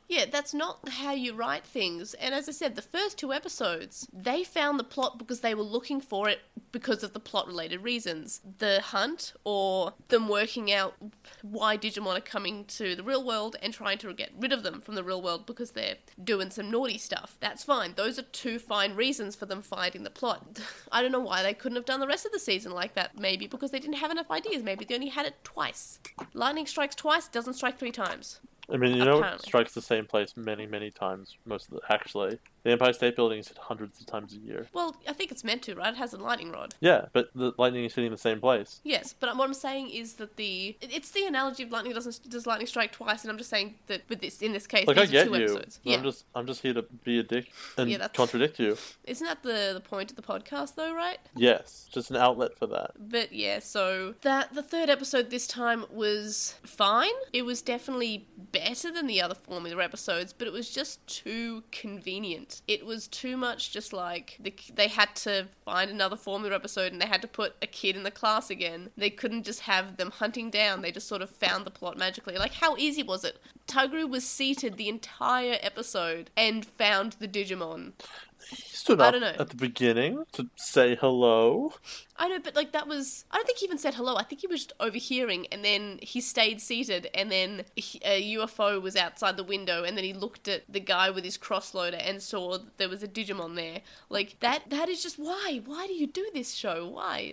Yeah, that's not how you write things. And as I said, the first two episodes, they found the plot because they were looking for it because of the plot-related reasons. The hunt, or them working out why Digimon are coming to the real world and trying to get rid of them from the real world because they're doing some naughty stuff. That's fine. Those are two fine reasons for them fighting the plot. I don't know why they couldn't have done the rest of the season like that. Maybe because they didn't have enough ideas. Maybe they only had it twice. Lightning strikes twice, doesn't strike three times. I mean, you know, it Apparently. strikes the same place many, many times. Most of the actually, the Empire State Building is hit hundreds of times a year. Well, I think it's meant to, right? It has a lightning rod. Yeah, but the lightning is hitting the same place. Yes, but what I'm saying is that the it's the analogy of lightning doesn't does lightning strike twice, and I'm just saying that with this in this case, Like, these I get are two you. episodes. but Yeah, I'm just, I'm just here to be a dick and Yeah, that's- contradict you. isn't that the the point of the podcast, though, right? Yes, just an outlet for that. But yeah, so that the third episode this time was fine. It was definitely better than the other Formula episodes, but it was just too convenient. It was too much just like the, they had to find another Formula episode and they had to put a kid in the class again. They couldn't just have them hunting down. They just sort of found the plot magically. Like, how easy was it? Tugru was seated the entire episode and found the Digimon. He stood I up don't know. at the beginning to say hello. I know, but like that was... I don't think he even said hello. I think he was just overhearing, and then he stayed seated, and then he, a U F O was outside the window, and then he looked at the guy with his crossloader and saw that there was a Digimon there. Like, that that is just... Why? Why do you do this show? Why?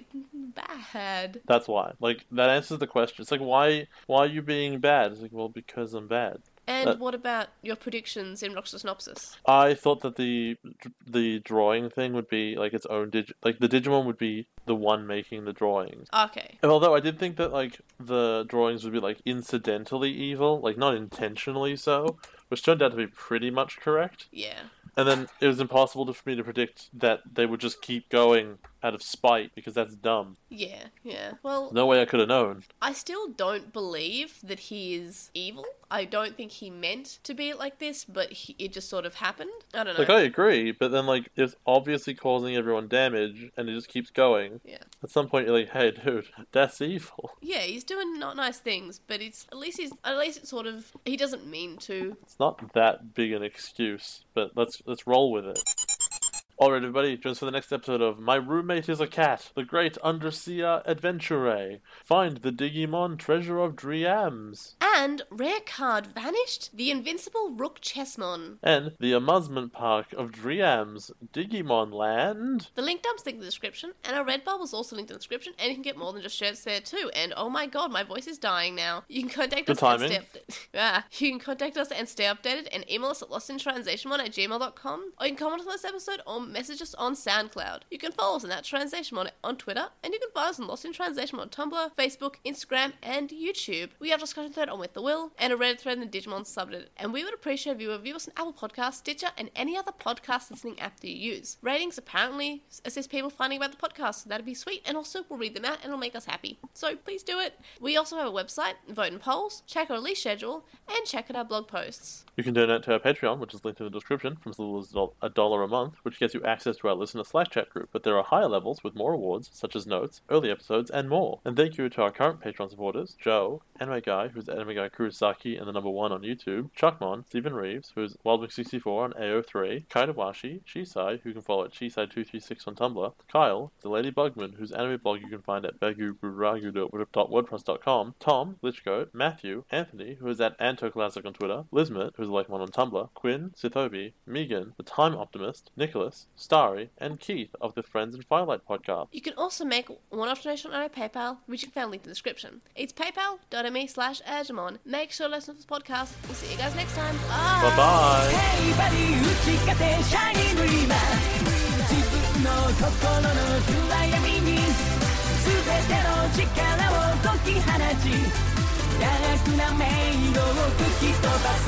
Bad. That's why. Like, that answers the question. It's like, why, why are you being bad? It's like, well, because I'm bad. And Uh, what about your predictions in Rockstar Synopsis? I thought that the the drawing thing would be like its own dig, like the Digimon would be the one making the drawings. Okay. And although I did think that like the drawings would be like incidentally evil, like not intentionally so, which turned out to be pretty much correct. Yeah. And then it was impossible to, for me to predict that they would just keep going out of spite because that's dumb. Yeah, yeah. Well, No way I could have known. I still don't believe that he is evil. I don't think he meant to be like this, but he, it just sort of happened. I don't know. Like I agree, but then like it's obviously causing everyone damage, and it just keeps going. Yeah. At some point, you're like, "Hey, dude, that's evil." Yeah, he's doing not nice things, but it's at least he's at least it's sort of he doesn't mean to. It's not that big an excuse, but let's let's roll with it. Alright, everybody, join us for the next episode of My Roommate is a Cat, the Great Undersea Adventure. Find the Digimon Treasure of Dreams. And rare card vanished, the invincible Rook Chessmon. And the Amusement Park of Dreams, Digimon Land. The link dump's linked in the description, and our Redbubble is also linked in the description, and you can get more than just shirts there too. And oh my god, my voice is dying now. You can contact Good us timing. and stay updated. ah, you can contact us and stay updated, and email us at lostintranslationmon at gmail dot com, or you can comment on this episode or message us on SoundCloud. You can follow us on that TranslationMon on Twitter, and you can find us on Lost in Translation on Tumblr, Facebook, Instagram, and YouTube. We have a discussion thread on With the Will, and a Reddit thread in the Digimon subreddit. And we would appreciate if you review us on Apple Podcasts, Stitcher, and any other podcast listening app that you use. Ratings apparently assist people finding about the podcast, so that'd be sweet, and also we'll read them out and it'll make us happy. So please do it. We also have a website, vote in polls, check our release schedule, and check out our blog posts. You can donate to our Patreon, which is linked in the description, from as little as a dollar a month, which gets you access to our listener Slack chat group. But there are higher levels with more rewards, such as notes, early episodes, and more. And thank you to our current Patreon supporters, Joe, Anime Guy, who's Anime Guy Kurosaki and the number one on YouTube, Chuckmon, Stephen Reeves, who's Wildwing sixty-four on A O three, Kaidawashi, Shisai, who you can follow at Shisai two three six on Tumblr, Kyle, the Lady Bugman, whose anime blog you can find at beguburagu dot wordpress dot com, Tom, Lichgoat, Matthew, Anthony, who is at Antoclassic on Twitter, Lizmet, who's like one on Tumblr, Quinn, Sithobi, Megan, the Time Optimist, Nicholas, Starry, and Keith of the Friends in Firelight podcast. You can also make one-off donation on our PayPal, which you can find linked in the description. It's paypal.me slash Agumon. Make sure to listen to this podcast. We'll see you guys next time. Bye! Bye-bye! Hey buddy 打ち勝てシャイニードリーマー自分の心の暗闇に全ての力を解き放ちダークな迷路を吹き飛ばせ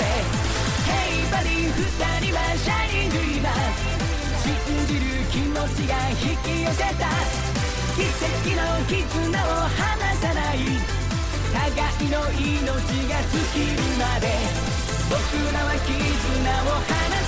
Hey buddy 二人はシャイニードリーマー信じる気持ちが引き寄せた奇跡の絆を離さない互いの命が尽きるまで僕らは絆を離さない